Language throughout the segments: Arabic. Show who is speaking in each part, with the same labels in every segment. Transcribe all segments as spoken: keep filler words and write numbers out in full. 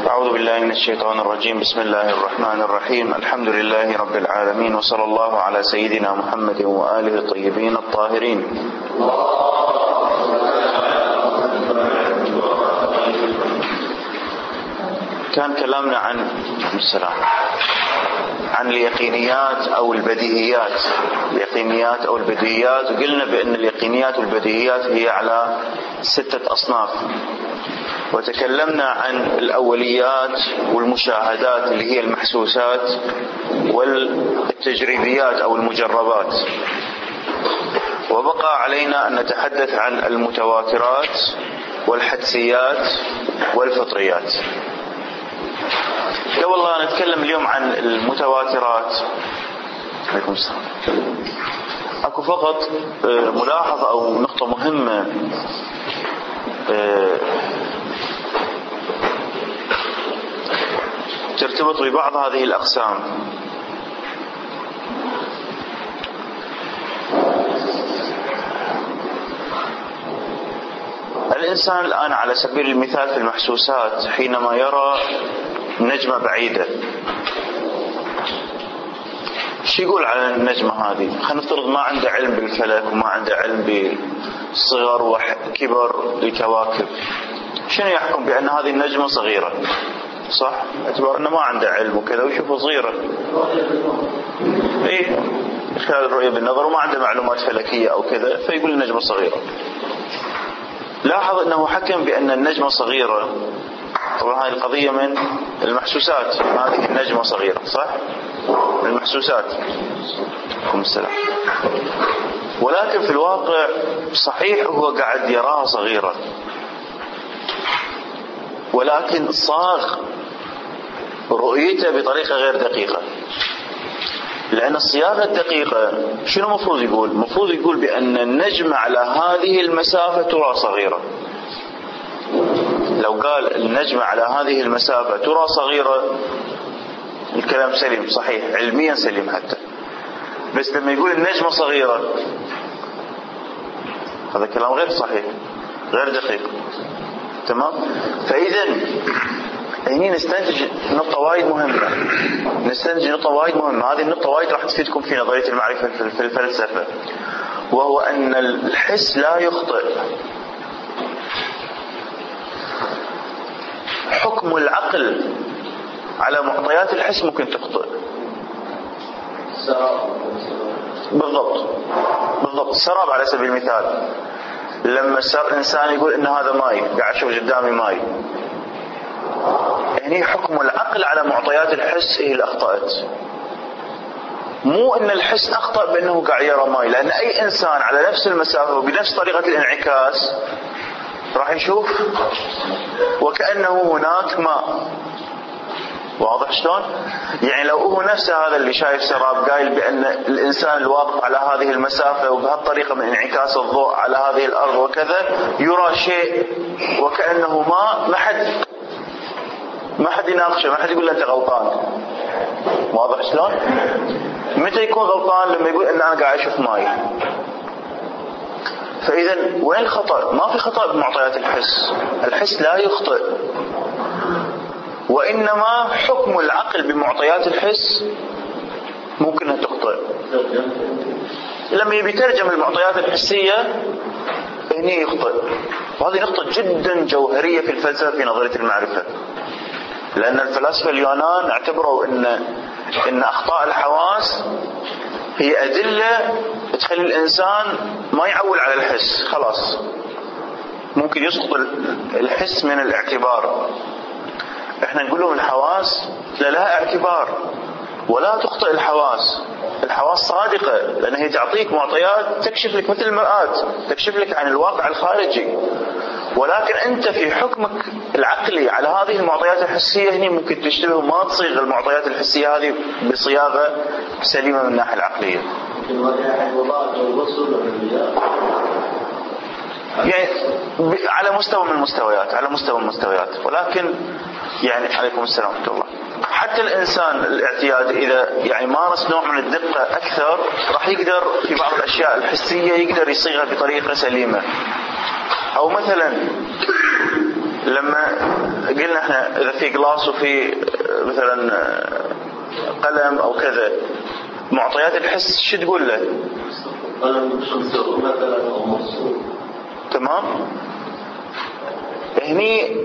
Speaker 1: أعوذ بالله من الشيطان الرجيم. بسم الله الرحمن الرحيم. الحمد لله رب العالمين، وصلى الله على سيدنا محمد وآله الطيبين الطاهرين. كان كلامنا عن السلام عن اليقينيات أو البديهيات اليقينيات أو البديهيات وقلنا بأن اليقينيات والبديهيات هي على ستة أصناف، وتكلمنا عن الأوليات والمشاهدات اللي هي المحسوسات والتجريبيات أو المجربات، وبقى علينا أن نتحدث عن المتواترات والحدسيات والفطريات. قبل الله نتكلم اليوم عن المتواترات. عليكم السلام. أكو فقط ملاحظة أو نقطة مهمة ترتبط ببعض هذه الأقسام. الإنسان الآن على سبيل المثال في المحسوسات حينما يرى نجمة بعيدة، شو يقول على النجمة هذه؟ خلينا نفترض ما عنده علم بالفلك وما عنده علم بصغر وكبر الكواكب، شنو يحكم بأن هذه النجمة صغيرة؟ صح؟ اعتبار أنه ما عنده علم وكذا ويشوفه صغيرة. إيه؟ خلال الرؤية بالنظر وما عنده معلومات فلكية أو كذا فيقول النجمة صغيرة. لاحظ أنه حكم بأن النجمة صغيرة. طبعا هذه القضية من المحسوسات، هذه النجمة صغيرة، صح؟ من المحسوسات. عليكم السلام. ولكن في الواقع صحيح هو قاعد يراها صغيرة، ولكن صاغ رؤيته بطريقة غير دقيقة، لأن الصياغة الدقيقة شنو مفروض يقول؟ مفروض يقول بأن النجمة على هذه المسافة ترى صغيرة. لو قال النجمة على هذه المسافة ترى صغيرة الكلام سليم، صحيح علميا سليم حتى، بس لما يقول النجمة صغيرة هذا كلام غير صحيح غير دقيق. تمام؟ فإذا هنا نستنتج نقطة وايد مهمة نستنتج نقطة وايد مهمة هذه النقطة وايد راح تفيدكم في نظرية المعرفة في الفلسفة، وهو أن الحس لا يخطئ. حكم العقل على معطيات الحس ممكن تخطئ. بالضبط بالضبط السراب على سبيل المثال، لما الإنسان يقول إن هذا ماي، قاعد أشوف قدامي ماي، يعني حكم العقل على معطيات الحس هي اللي أخطأت، مو إن الحس أخطأ بأنه قاعد يرى ماي، لأن أي إنسان على نفس المسافة وبنفس طريقة الانعكاس راح يشوف وكأنه هناك ماء. واضح شلون؟ يعني لو هو نفسه هذا اللي شايف سراب قايل بأن الإنسان الواقف على هذه المسافة وبهالطريقة من انعكاس الضوء على هذه الأرض وكذا يرى شيء وكأنه ماء، ما حد ما حد يناقشه، ما حد يقول له أنت غلطان. واضح شلون؟ متى يكون غلطان؟ لما يقول إن أنا قاعد أشوف ماي. فإذا وين الخطأ؟ ما في خطأ بمعطيات الحس، الحس لا يخطئ، وإنما حكم العقل بمعطيات الحس ممكن أن تخطئ. لما يبي يترجم المعطيات الحسية هنا يخطئ، وهذه نقطة جدا جوهرية في الفلسفة في نظرية المعرفة، لأن الفلاسفة اليونان اعتبروا إن إن أخطاء الحواس هي أدلة تخلي الإنسان ما يعول على الحس، خلاص ممكن يسقط الحس من الاعتبار. احنا نقول لهم الحواس لا لها اعتبار ولا تخطئ الحواس، الحواس صادقة لأن هي تعطيك معطيات تكشف لك مثل المرآة، تكشف لك عن الواقع الخارجي، ولكن أنت في حكمك العقلي على هذه المعطيات الحسية هنا ممكن تشتبه وما تصيغ المعطيات الحسية هذه بصياغة سليمة من الناحية العقلية. يعني على مستوى من المستويات على مستوى المستويات ولكن يعني عليكم السلام ورحمة الله. حتى الإنسان الاعتيادي إذا يعني مارس نوع من الدقة أكثر راح يقدر في بعض الأشياء الحسية يقدر يصيغها بطريقة سليمة. أو مثلا لما قلنا احنا اذا في جلاس وفي مثلا قلم او كذا، معطيات الحس شو تقول له؟ تمام. هني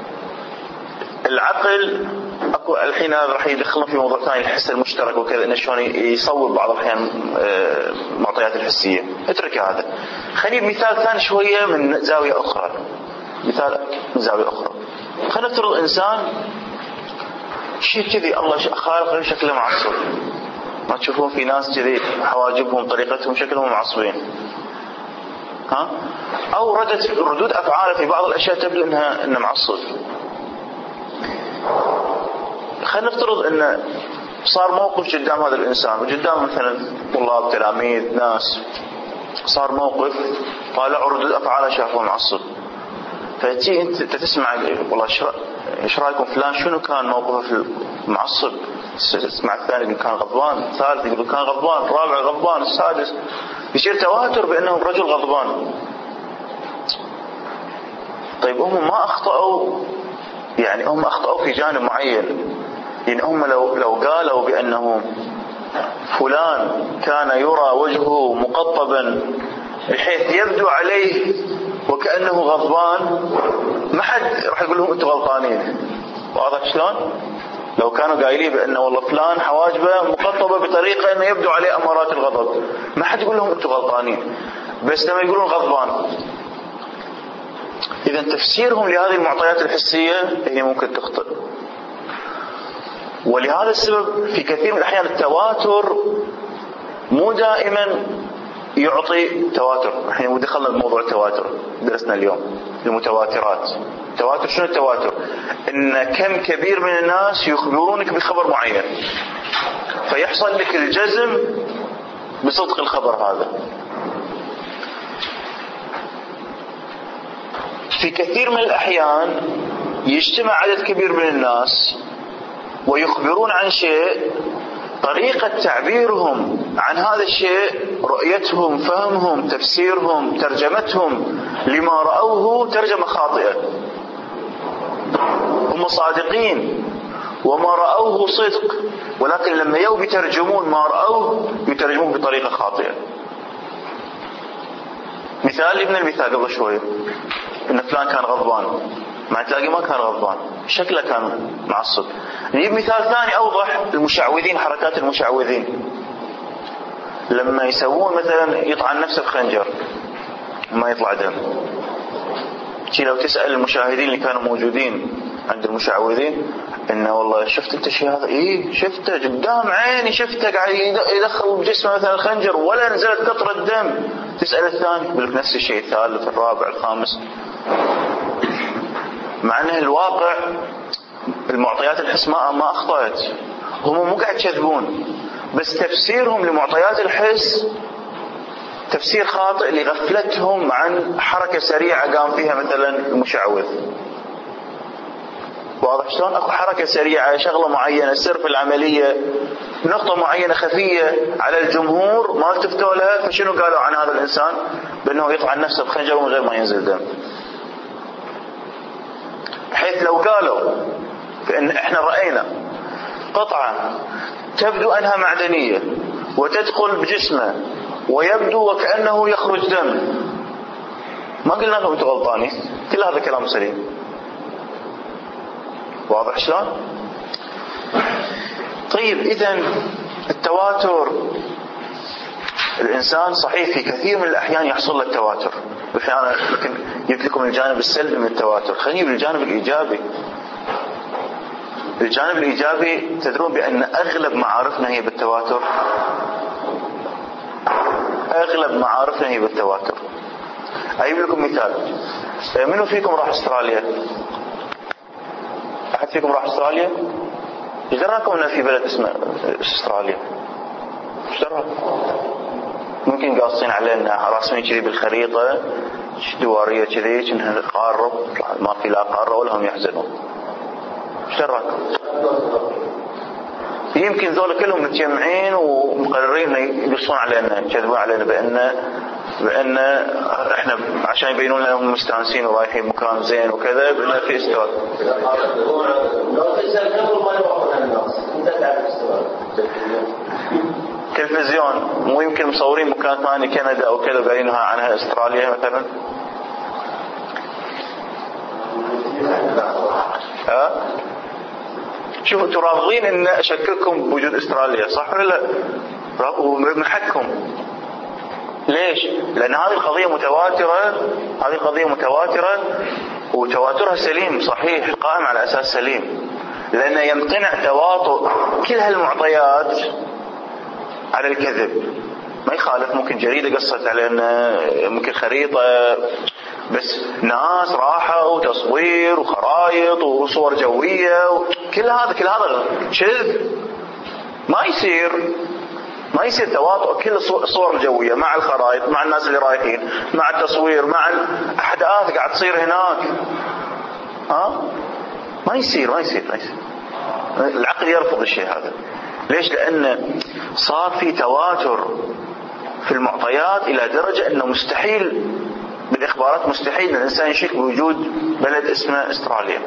Speaker 1: العقل اكو الحين هذا راح يدخلنا في موضوع ثاني، الحس المشترك وكذا، انه شلون يصور بعض الاحيان المعطيات الحسيه. اترك هذا، خلينا بمثال ثاني شويه من زاويه اخرى. مثال من زاويه اخرى، خلينا نفترض انسان شيء كذي الله خالق شكله معصب. ما تشوفون في ناس كذي حواجبهم طريقتهم شكلهم معصبين، ها؟ او ردت ردود افعاله في بعض الاشياء تبدو انها انه معصب. خلينا نفترض ان صار موقف قدام هذا الانسان، وقدام مثلا طلاب تلاميذ ناس، صار موقف طالعوا ردود افعاله شافوه معصب. فتي انت تسمع والله ايش رايكم فلان شنو كان موقفه معصب، تسمع الثاني يقول كان غضبان، الثالث يقول كان غضبان، الرابع غضبان، السادس، يصير تواتر بانه الرجل غضبان. طيب هم ما اخطأوا، يعني هم اخطأوا في جانب معين. يعني هم لو لو قالوا بانه فلان كان يرى وجهه مقطبا بحيث يبدو عليه وكأنه غضبان، ما حد راح يقول لهم انتم غلطانين. واضح شلون؟ لو كانوا قايلين بأنه والله فلان حواجبه مقطبة بطريقة انه يبدو عليه امارات الغضب، ما حد يقول لهم انتم غلطانين. بس لما يقولون غضبان، اذا تفسيرهم لهذه المعطيات الحسية هي ممكن تخطئ. ولهذا السبب في كثير من الأحيان التواتر مو دائما يعطي تواتر. احنا دخلنا بموضوع التواتر درسنا اليوم المتواترات. التواتر شنو التواتر؟ ان كم كبير من الناس يخبرونك بخبر معين فيحصل لك الجزم بصدق الخبر هذا. في كثير من الأحيان يجتمع عدد كبير من الناس ويخبرون عن شيء، طريقة تعبيرهم عن هذا الشيء، رؤيتهم، فهمهم، تفسيرهم، ترجمتهم لما رأوه ترجمة خاطئة. هم صادقين وما رأوه صدق، ولكن لما يو بيترجمون ما رأوه يترجمون بطريقة خاطئة. مثال ابن المثال قبل شوية إن فلان كان غضبان، ما تلاقي ما كان غضبان، شكله كان معصب. نجيب مثال ثاني أوضح، المشعوذين، حركات المشعوذين لما يسوون مثلا يطعن نفسه بخنجر ما يطلع دم. شي لو تسأل المشاهدين اللي كانوا موجودين عند المشعوذين إنه والله شفت انت شيء هذا؟ إيه شفته قدام عيني، شفته قاعد يدخل بجسمه مثلا الخنجر ولا نزلت قطرة دم. تسأل الثاني يقول لك نفس الشيء، الثالث، الرابع، الخامس. مع أنه الواقع المعطيات الحس ما ما أخطأت، هم مو قاعد يكذبون، بس تفسيرهم لمعطيات الحس تفسير خاطئ لغفلتهم عن حركة سريعة قام فيها مثلا المشعوذ. واضح شلون؟ اكو حركة سريعة، شغلة معينة، سر في العملية، نقطة معينة خفية على الجمهور ما التفتوا لها، فشنو قالوا عن هذا الإنسان؟ بأنه يطعن نفسه بخنجر من غير ما ينزل دم. بحيث لو قالوا بأن احنا رأينا قطعة تبدو أنها معدنية وتدخل بجسمه ويبدو وكأنه يخرج دم، ما قلنا لهم انتوا غلطانين، كل هذا كلام سليم. واضح شلون؟ طيب إذن التواتر، الإنسان صحيح في كثير من الأحيان يحصل له التواتر، أحيانا لكن جبت لكم الجانب السلبي من التواتر. خلينا بالجانب الإيجابي. الجانب الإيجابي تدرون بأن أغلب معارفنا هي بالتواتر. أغلب معارفنا هي بالتواتر. أجيب لكم مثال. منو فيكم راح أستراليا؟ أحد فيكم راح أستراليا؟ إيش دراكم أن في بلد اسمه أستراليا؟ إيش دراكم؟ ممكن قاصين علينا راسمين كذي بالخريطة دوارية كذي كأنها قارة، ما في لا قارة ولا هم يحزنون. إيش دراكم؟ يمكن ذولا كلهم متجمعين ومقررين يقصون علينا، يكذبون علينا بأن بأن احنا عشان يبينون لنا هم مستانسين ورايحين مكان زين وكذا بأن في استواء. تلفزيون مو يمكن مصورين مكان ثاني كندا أو كذا وقايلينها عنها استراليا مثلا. ها شوفوا انتم رافضين ان اشكككم بوجود استراليا صح ولا لا؟ ومن حقكم. ليش؟ لان هذه القضيه متواتره، هذه القضيه متواتره وتواترها سليم صحيح قائم على اساس سليم، لان يمتنع تواطؤ كل هالمعطيات على الكذب. ما يخالف ممكن جريده قصت علينا، ممكن خريطه، بس ناس راحوا وتصوير وخرائط وصور جويه وكل هذا كل هذا كذب. ما يصير ما يصير تواطؤ كل الصور الجويه مع الخرائط مع الناس اللي رايحين مع التصوير مع الاحداث قاعد تصير هناك. ها ما يصير ما يصير ما يصير العقل يرفض الشيء هذا. ليش؟ لأن صار في تواتر في المعطيات إلى درجة أنه مستحيل بالإخبارات مستحيل الإنسان يشك بوجود بلد اسمه استراليا.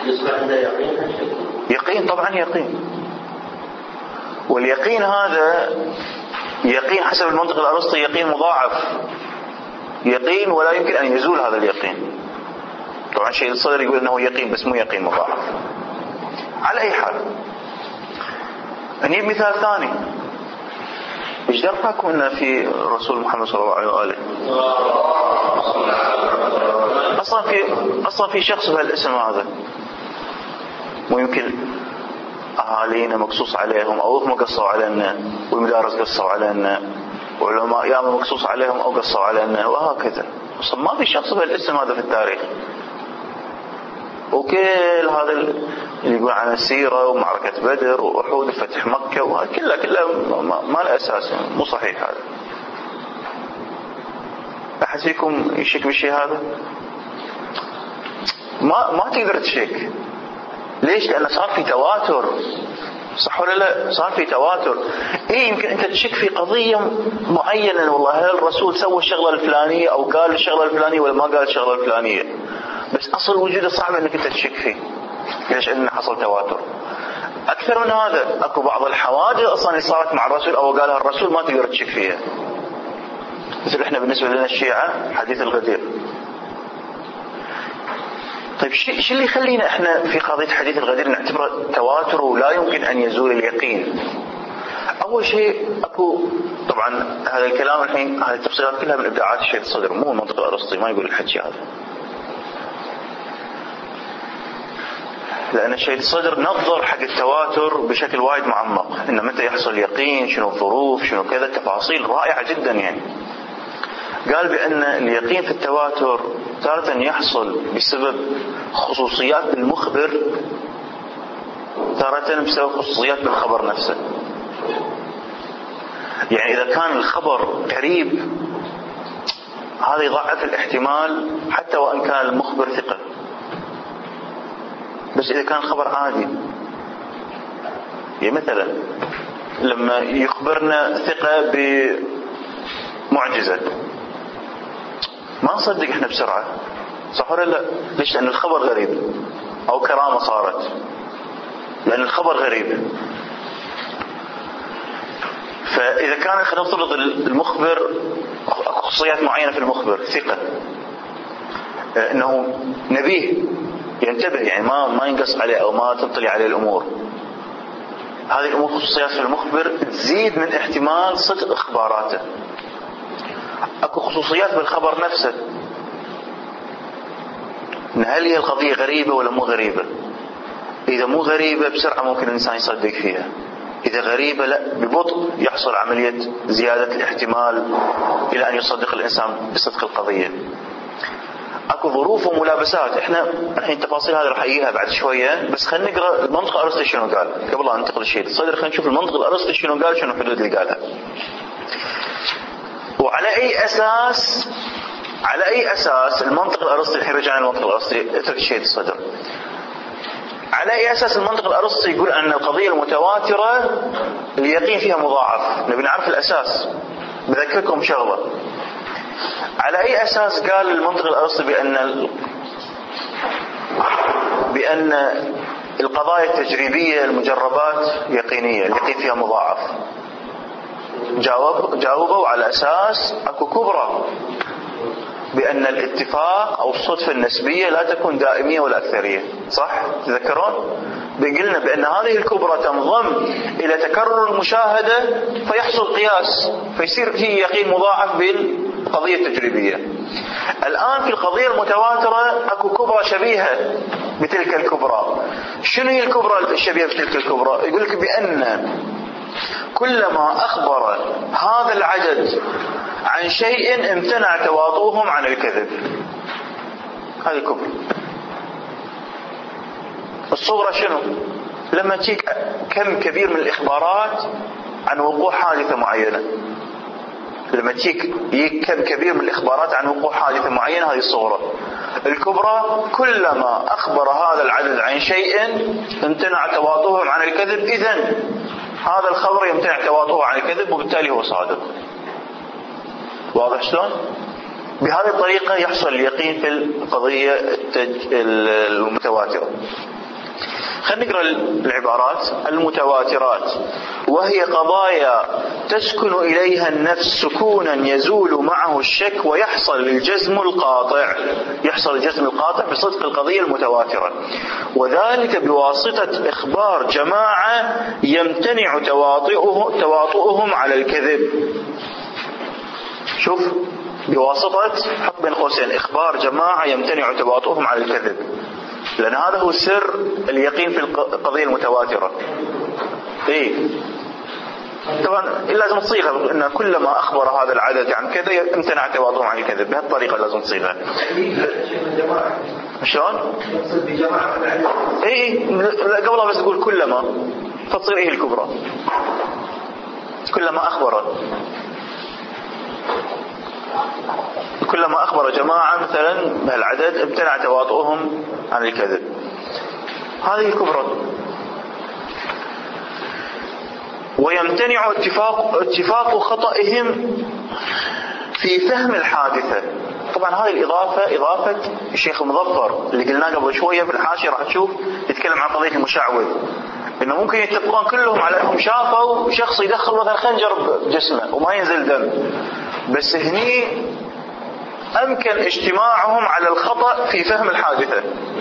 Speaker 1: يقين طبعا يقين، واليقين هذا يقين حسب المنطق الأرسطي يقين مضاعف، يقين ولا يمكن أن يزول هذا اليقين. طبعا شيء الصدر يقول أنه يقين بس مو يقين مضاعف. على أي حال نجيب مثال ثاني. ايش دركم ان في رسول محمد صلى الله عليه واله اصلا في اصلا في شخص بهالاسم هذا، مو يمكن اهالينا مقصوص عليهم او هم قصوا علينا والمدارس قصوا علينا وعلماء ياما مقصوص عليهم او قصوا علينا وهكذا. اصلا ما في شخص بهالاسم هذا في التاريخ. وكل هذا اللي يقول عن السيرة ومعركة بدر وأحد وفتح مكة وهذا كله كله ما له أساس، مو صحيح هذا. أحد فيكم يشك بالشيء هذا؟ ما ما تقدر تشك. ليش؟ لأن صار في تواتر. صح ولا لا؟ صار في تواتر. إيه يمكن أنت تشك في قضية معينة، والله هل الرسول سوى الشغلة الفلانية أو قال الشغلة الفلانية ولا ما قال الشغلة الفلانية، بس أصل وجوده صعب أنك أنت تشك فيه. ليش؟ لأن حصل تواتر. أكثر من هذا أكو بعض الحوادث أصلا اللي صارت مع الرسول أو قالها الرسول ما تقدر تشك فيها. مثل إحنا بالنسبة لنا الشيعة حديث الغدير. طيب شو اللي يخلينا إحنا في قضية حديث الغدير نعتبره تواتر ولا يمكن أن يزول اليقين؟ أول شيء أكو طبعا هذا الكلام الحين هذه التفصيلات كلها من إبداعات الشيخ الصدر، مو المنطق الأرسطي، ما يقول الحكي هذا. لأن الشيخ الصدر نظر حق التواتر بشكل وايد معمق، إن متى يحصل يقين، شنو الظروف، شنو كذا، تفاصيل رائعة جدا يعني. قال بأن اليقين في التواتر تارة يحصل بسبب خصوصيات المخبر، تارة بسبب خصوصيات بالخبر نفسه. يعني إذا كان الخبر قريب هذا يضعف الاحتمال حتى وإن كان المخبر ثقة. بس إذا كان الخبر عادي، يعني مثلا لما يخبرنا ثقة بمعجزة ما نصدق إحنا بسرعة، صح ولا لا؟ ليش؟ لأن الخبر غريب، أو كرامة صارت لأن الخبر غريب. فإذا كان خلينا نفترض المخبر خصوصيات معينة في المخبر ثقة، إنه نبيه ينتبه، يعني ما ما ينقص عليه أو ما تطلع عليه الأمور، هذه الأمور خصوصيات في المخبر تزيد من احتمال صدق إخباراته. أكو خصوصيات بالخبر نفسه، إن هل هي القضية غريبة ولا مو غريبة. إذا مو غريبة بسرعة ممكن الإنسان يصدق فيها، إذا غريبة لا، ببطء يحصل عملية زيادة الاحتمال إلى أن يصدق الإنسان بصدق القضية. اكو ظروف وملابسات، احنا الحين تفاصيل هذه راح اجيها بعد شويه، بس خلينا نقرا المنطق الارسطي شنو قال قبل لا ننتقل للشيء الصدر. خلينا نشوف المنطق الارسطي شنو قال، شنو الحدود اللي قالها، وعلى اي اساس على اي اساس المنطق الارسطي. الحين رجعنا للمنطق الارسطي، اترك الشيء الصدر. على اي اساس المنطق الارسطي يقول ان القضيه المتواتره اليقين فيها مضاعف؟ نبي نعرف الاساس. بذكركم شغله، على أي أساس قال المنطق الأرسطي بأن بأن القضايا التجريبية المجربات يقينية اليقين فيها مضاعف؟ جاوب جاوبوا على أساس أكو كبرى، بأن الاتفاق أو الصدفة النسبية لا تكون دائمية ولا أكثرية، صح؟ تذكرون؟ قلنا بأن هذه الكبرى تنضم إلى تكرر المشاهدة فيحصل قياس، فيصير فيه يقين مضاعف بالقضية التجريبية. الآن في القضية المتواترة أكو كبرى شبيهة بتلك الكبرى. شنو هي الكبرى الشبيهة بتلك الكبرى؟ يقول لك بأن كلما أخبر هذا العدد عن شيء امتنع تواطؤهم عن الكذب. هذه كبرى. الصغرى شنو؟ لما تجيك كم كبير من الإخبارات عن وقوع حادثة معينة، لما تجيك كم كبير من الإخبارات عن وقوع حادثة معينة، هذه الصغرى. الكبرى كلما أخبر هذا العدد عن شيء امتنع تواطؤهم عن الكذب، إذن هذا الخبر يمتنع تواطؤه عن الكذب وبالتالي هو صادق. واضح شلون؟ بهذه الطريقة يحصل اليقين في القضية المتواترة. خلينا نقرأ العبارات. المتواترات وهي قضايا تسكن إليها النفس سكونا يزول معه الشك ويحصل الجزم القاطع، يحصل الجزم القاطع بصدق القضية المتواترة، وذلك بواسطة إخبار جماعة يمتنع تواطؤه تواطؤهم على الكذب. شوف، بواسطة، حط بين قوسين، إخبار جماعة يمتنع تواطؤهم على الكذب، لأن هذا هو سر اليقين في القضية المتواترة. إيه طبعا لازم تصيغها إن كلما أخبر هذا العدد عن كذا امتنع تواطؤهم عن الكذب، بهالطريقة لازم تصيغها. شلون؟ إيه قبلها بس تقول كلما، فتصير إيه الكبرى؟ كلما أخبر كلما أخبر جماعة مثلا بهالعدد امتنع تواطؤهم عن الكذب، هذه الكبرى. ويمتنع اتفاق اتفاق خطئهم في فهم الحادثة. طبعا هذه الإضافة إضافة الشيخ المظفر اللي قلناه قبل شوية في الحاشية، راح تشوف يتكلم عن قضية المشعوذ، إنه ممكن يتفقون كلهم على أنهم شافوا شخص يدخل مثلا خنجر بجسمه وما ينزل دم، بس هني أمكن اجتماعهم على الخطأ في فهم الحادثة.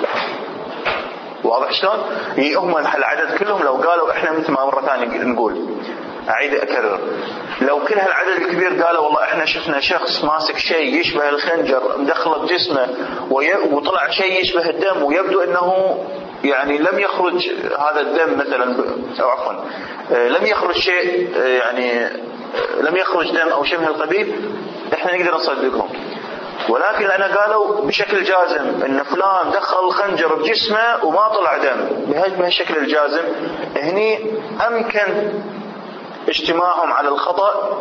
Speaker 1: واضح شلون؟ يعني هم العدد كلهم لو قالوا إحنا مثل ما مرة ثانية نقول، أعيد أكرر، لو كل هالعدد الكبير قالوا والله إحنا شفنا شخص ماسك شيء يشبه الخنجر مدخله بجسمه وطلع شيء يشبه الدم ويبدو أنه يعني لم يخرج هذا الدم مثلا، أو عفوا لم يخرج شيء يعني لم يخرج دم أو شبه القبيل، إحنا نقدر نصدقهم. ولكن أنا قالوا بشكل جازم إن فلان دخل الخنجر بجسمه وما طلع دم بهالشكل الجازم، هني أمكن اجتماعهم على الخطأ.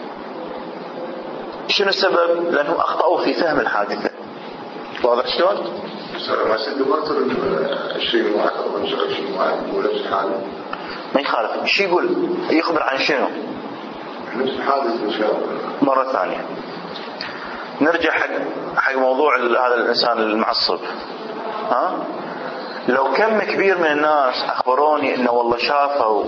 Speaker 1: شنو السبب؟ لأنهم أخطأوا في فهم الحادثة. واضح شلون؟
Speaker 2: ما سدبرتر الشيء معك أو نشغل شيء معك ونفس الحالة
Speaker 1: ما يخالف. شو يقول؟ يخبر عن شنو؟
Speaker 2: نفس الحادث إن شاء الله.
Speaker 1: مرة ثانية نرجع حق حق موضوع هذا الإنسان المعصب. ها؟ لو كم كبير من الناس أخبروني إنه والله شافوا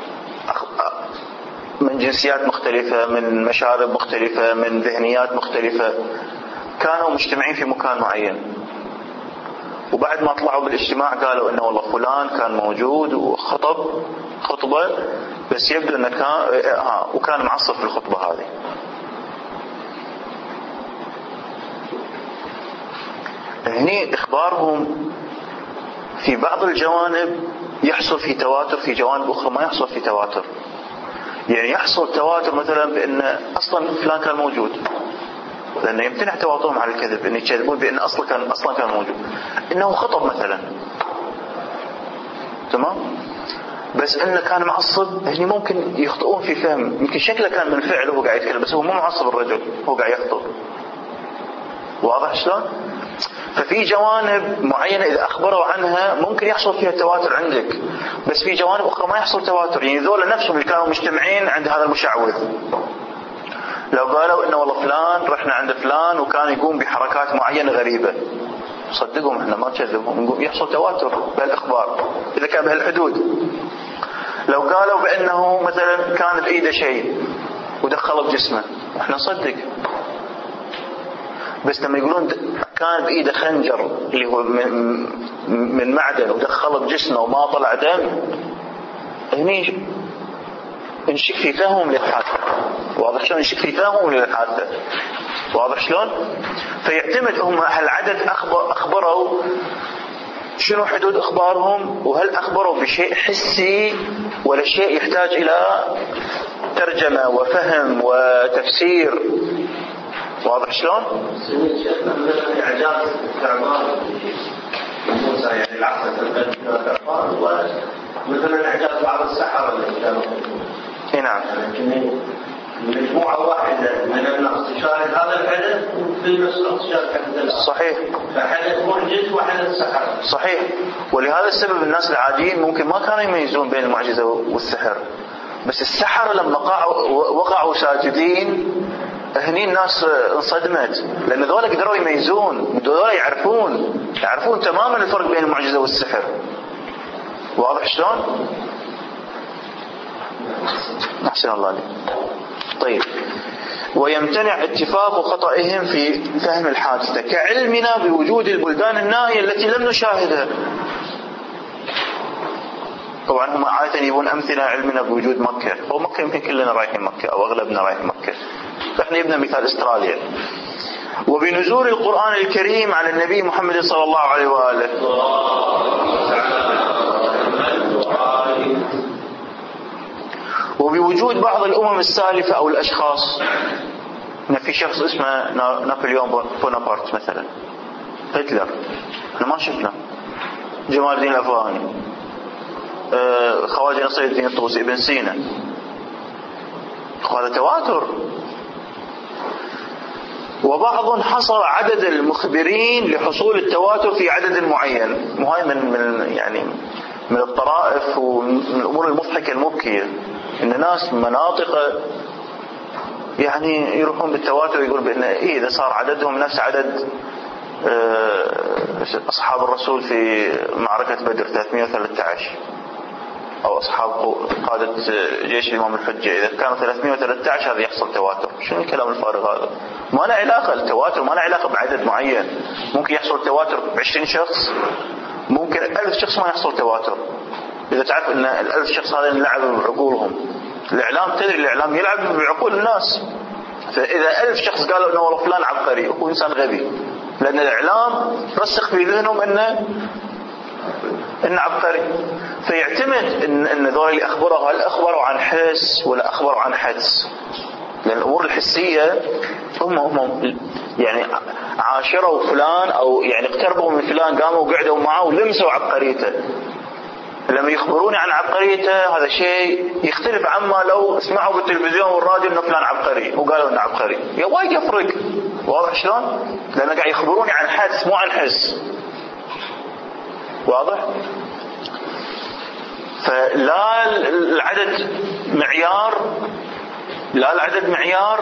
Speaker 1: من جنسيات مختلفة، من مشارب مختلفة، من ذهنيات مختلفة، كانوا مجتمعين في مكان معين، وبعد ما طلعوا بالاجتماع قالوا إنه والله فلان كان موجود وخطب خطبة، بس يبدو إنه كان ها وكان معصب في الخطبة هذه. هني إخبارهم في بعض الجوانب يحصل في تواتر، في جوانب أخرى ما يحصل في تواتر. يعني يحصل تواتر مثلا بأن أصلا فلان كان موجود، لأنه يمتنع تواطؤهم على الكذب، إن يكذبون بأن أصلا كان أصلا كان موجود، إنه خطب مثلا، تمام، بس إنه كان معصب. هني ممكن يخطئون في فهم، يمكن شكله كان من فعله وهو قاعد يتكلم، بس هو مو معصب الرجل، هو قاعد يخطب. واضح شلون؟ ففي جوانب معينة إذا أخبروا عنها ممكن يحصل فيها التواتر عندك، بس في جوانب أخرى ما يحصل تواتر. يعني ذولا نفسهم اللي كانوا مجتمعين عند هذا المشعوذ لو قالوا إنه والله فلان رحنا عند فلان وكان يقوم بحركات معينة غريبة، صدقهم احنا ما نكذبهم، يحصل تواتر بهالإخبار إذا كان بهالحدود. لو قالوا بأنه مثلا كان بإيده شيء ودخله بجسمه احنا نصدق. بس لما يقولون كان بإيده خنجر اللي هو من معدن ودخله بجسمه وما طلع دم، هني نشك في فهمهم للحادثة. واضح شلون؟ نشك في فهمهم للحادثة. واضح شلون؟ فيعتمد هم هل عدد أخبر أخبروا شنو حدود إخبارهم، وهل أخبروا بشيء حسي ولا شيء يحتاج إلى ترجمة وفهم وتفسير. واضح شلون؟
Speaker 3: شيخنا مثلا إعجاز الكرمان موسى يعني العصر الكرمان، ومثلا إعجاز بعض السحرة اللي كانوا
Speaker 1: نعم
Speaker 3: مجموعة واحدة من الناس تشاهد هذا الحدث وفي نفس الوقت تشاهد حدث
Speaker 1: صحيح،
Speaker 3: فحدث معجز وحدث سحر.
Speaker 1: صحيح. ولهذا السبب الناس العاديين ممكن ما كانوا يميزون بين المعجزة والسحر، بس السحر لما وقعوا ساجدين هني الناس انصدمت، لأن ذولا قدروا يميزون، ذولا يعرفون يعرفون تماما الفرق بين المعجزة والسحر. واضح شلون؟ أحسن الله عليك. طيب، ويمتنع اتفاق خطئهم في فهم الحادثة كعلمنا بوجود البلدان النائية التي لم نشاهدها. طبعا هم عادة يبون أمثلة علمنا بوجود مكة، أو مكة يمكن كلنا رايحين مكة أو أغلبنا رايحين مكة، فإحنا يبنى مثال استراليا. وبنزول القرآن الكريم على النبي محمد صلى الله عليه وآله، وبوجود بعض الأمم السالفة أو الأشخاص. إن في شخص اسمه نابليون بونابرت مثلا، هتلر احنا ما شفنا، جمال الدين الأفغاني، آه، خواجة نصير الدين الطوسي، ابن سينا. هذا تواتر. وبعض حصر عدد المخبرين لحصول التواتر في عدد معين. وهي من من يعني من الطرائف ومن الأمور المضحكة المبكية، إن ناس مناطق يعني يروحون بالتواتر يقول بأن إيه إذا صار عددهم نفس عدد أصحاب الرسول في معركة بدر ثلاثمئة وثلاثة عشر، أو أصحاب قادة جيش الإمام الحجة إذا كانوا ثلاثمئة وثلاثة عشر هذا يحصل تواتر. شنو الكلام الفارغ هذا؟ ما له علاقة التواتر، ما له علاقة بعدد معين. ممكن يحصل تواتر بعشرين شخص، ممكن ألف شخص ما يحصل تواتر. إذا تعرف أن الألف شخص هذا يلعب بعقولهم. الإعلام تدري الإعلام يلعب بعقول الناس، فإذا ألف شخص قالوا أنه فلان عبقري هو إنسان غبي، لأن الإعلام رسخ في ذهنهم أنه إن عبقري. فيعتمد إن إن ذول اللي أخبروا هل أخبروا عن حس ولا أخبروا عن حدس، لأن الأمور الحسية هم هم يعني عاشروا فلان أو يعني اقتربوا من فلان، قاموا وقعدوا معه ولمسوا عبقريته. لما يخبروني عن عبقريته هذا شيء يختلف عما لو اسمعوا بالتلفزيون والراديو إنه فلان عبقري وقالوا إنه عبقري. يا وايد يفرق. واضح شلون؟ لأن قاعد يخبروني عن حدس مو عن حس. واضح؟ فلا العدد معيار، لا العدد معيار،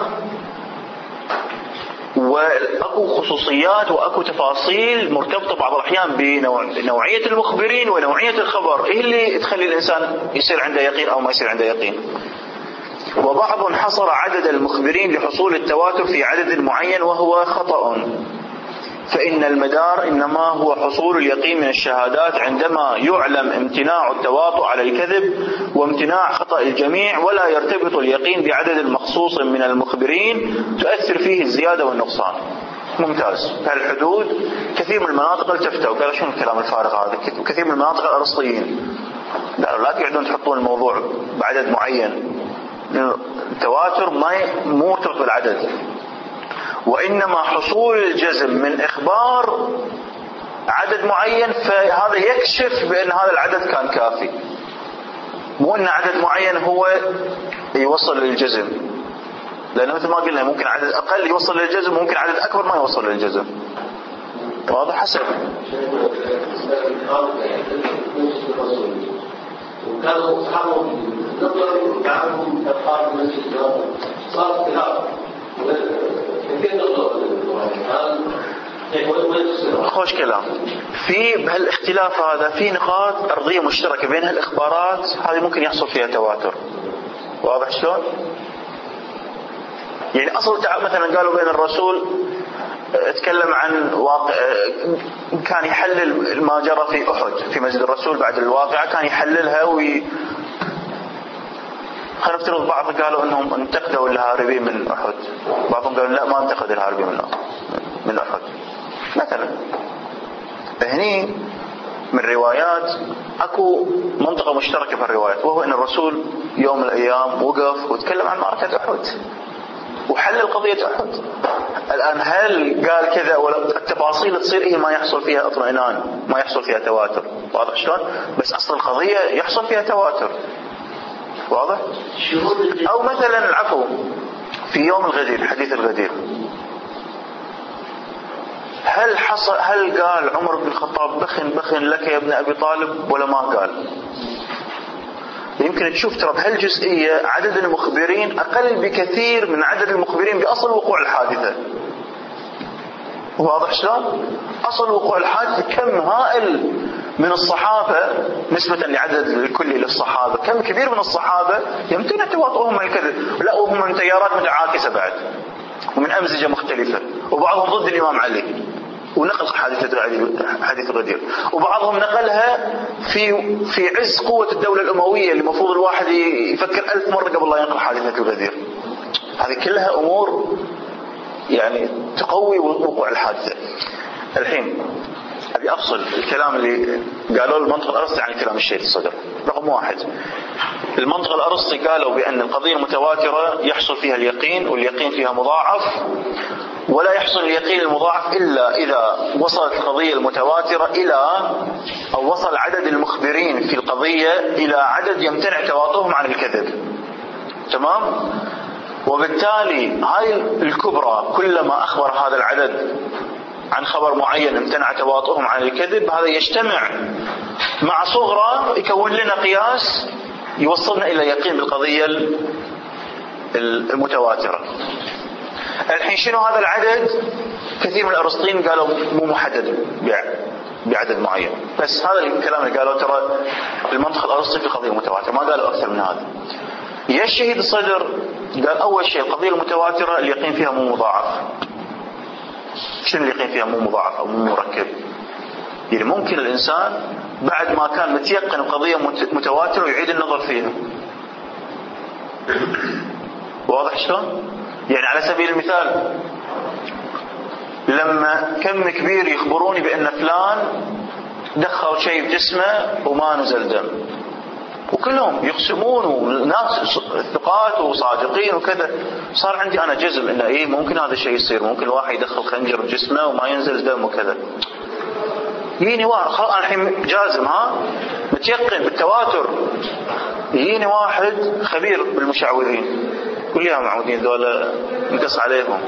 Speaker 1: وأكو خصوصيات وأكو تفاصيل مرتبطة بعض الأحيان بنوعية المخبرين ونوعية الخبر. إيه اللي تخلي الإنسان يصير عنده يقين أو ما يصير عنده يقين. وبعض حصر عدد المخبرين لحصول التواتر في عدد معين وهو خطأ، فإن المدار إنما هو حصول اليقين من الشهادات عندما يعلم امتناع التواطؤ على الكذب وامتناع خطأ الجميع، ولا يرتبط اليقين بعدد مخصوص من المخبرين تؤثر فيه الزيادة والنقصان. ممتاز. بهالحدود كثير من المناطق التفتوا وقالوا شنو الكلام الفارغ هذا، وكثير من المناطق الأرسطيين لا لا تقعدون تحطون الموضوع بعدد معين. التواتر ما مو مرتبط بالعدد، وإنما حصول الجزم من إخبار عدد معين، فهذا يكشف بأن هذا العدد كان كافي، مو أن عدد معين هو يوصل للجزم. لأنه مثل ما قلنا ممكن عدد أقل يوصل للجزم، ممكن عدد أكبر ما يوصل للجزم. واضح؟ حسب
Speaker 3: وكانوا أصحابهم نظروا كانوا تقارب المسجد صار اختلاف
Speaker 1: خوش كلام. في بهالاختلاف هذا في نقاط أرضية مشتركة بين هالإخبارات، هذه ممكن يحصل فيها تواتر. واضح شلون؟ يعني أصل مثلا قالوا بين الرسول اتكلم عن واقع كان يحلل ما جرى في أحد في مسجد الرسول بعد الواقعة، كان يحللها وي خلينا نفترض بعض قالوا انهم انتقدوا الهاربين من احد، بعضهم قالوا لا ما انتقد الهاربين من من احد مثلا. هني من روايات اكو منطقة مشتركة في الروايات، وهو ان الرسول يوم من الايام وقف وتكلم عن معركة احد وحلل قضية احد. الان هل قال كذا ولا التفاصيل تصير هي ما يحصل فيها اطمئنان، ما يحصل فيها تواتر. واضح شلون؟ بس اصل القضية يحصل فيها تواتر. واضح؟ او مثلا العفو في يوم الغدير، حديث الغدير، هل حصل هل قال عمر بن الخطاب بخن بخن لك يا ابن ابي طالب ولا ما قال؟ يمكن تشوف ترى بهالجزئية عدد المخبرين اقل بكثير من عدد المخبرين باصل وقوع الحادثة. واضح شلون؟ اصل وقوع الحادثة كم هائل من الصحابة نسبة لعدد الكلي للصحابة، كم كبير من الصحابة يمتنع تواطؤهم مع الكذب، لا وهم من تيارات متعاكسة بعد ومن أمزجة مختلفة، وبعضهم ضد الإمام علي ونقل حادثة حديث الغدير، وبعضهم نقلها في في عز قوة الدولة الأموية اللي المفروض الواحد يفكر ألف مرة قبل لا ينقل حادثة الغدير. هذه كلها أمور يعني تقوي وقوع الحادثة. الحين أبي أفصل الكلام اللي قالوا المنطق الأرسطي عن كلام الشيخ الصدر. رقم واحد، المنطق الأرسطي قالوا بأن القضية المتواترة يحصل فيها اليقين، واليقين فيها مضاعف، ولا يحصل اليقين المضاعف إلا إذا وصلت القضية المتواترة إلى أو وصل عدد المخبرين في القضية إلى عدد يمتنع تواطؤهم عن الكذب. تمام؟ وبالتالي هاي الكبرى كلما أخبر هذا العدد عن خبر معين امتنع تواطؤهم عن الكذب، هذا يجتمع مع صغرى يكون لنا قياس يوصلنا إلى يقين بالقضية المتواترة. الحين شنو هذا العدد؟ كثير من الأرسطيين قالوا مو محدد بعدد معين، بس هذا الكلام اللي قالوا ترى المنطق الأرسطي في القضية المتواترة، ما قالوا أكثر من هذا. يا الشهيد الصدر قال أول شيء القضية المتواترة اليقين فيها مو مضاعف. شنو اليقين فيها مو مضاعف أو مو مركب؟ يعني ممكن الإنسان بعد ما كان متيقن القضية متواترة ويعيد النظر فيها. واضح شلون؟ يعني على سبيل المثال لما كم كبير يخبروني بأن فلان دخل شيء بجسمه وما نزل دم، وكلهم يقسمون وناس ثقات وصادقين وكذا، صار عندي أنا جزم إنه إيه ممكن هذا الشيء يصير، ممكن الواحد يدخل خنجر بجسمه وما ينزل دم وكذا. يجيني واحد خلاص أنا الحين جازم، ها متيقن بالتواتر، يجيني واحد خبير بالمشعوذين يقول لي يا معودين ذولا نقص عليهم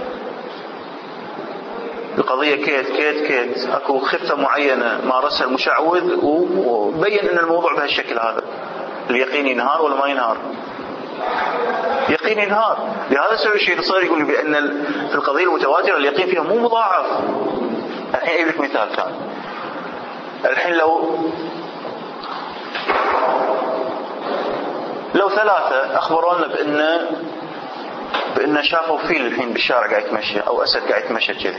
Speaker 1: القضية كيت كيت كيت، اكو خفة معينة مارسها المشعوذ وبين ان الموضوع بهالشكل هذا. اليقين ينهار ولا ما ينهار؟ يقين ينهار. لهذا سوي الشيء صار يقول لي بان في القضية المتواترة اليقين فيها مو مضاعف. الحين اجيب لك مثال ثاني. الحين لو لو ثلاثة اخبرونا بان بان شافوا فيل الحين بالشارع قاعد يتمشى او اسد قاعد يتمشى كذي،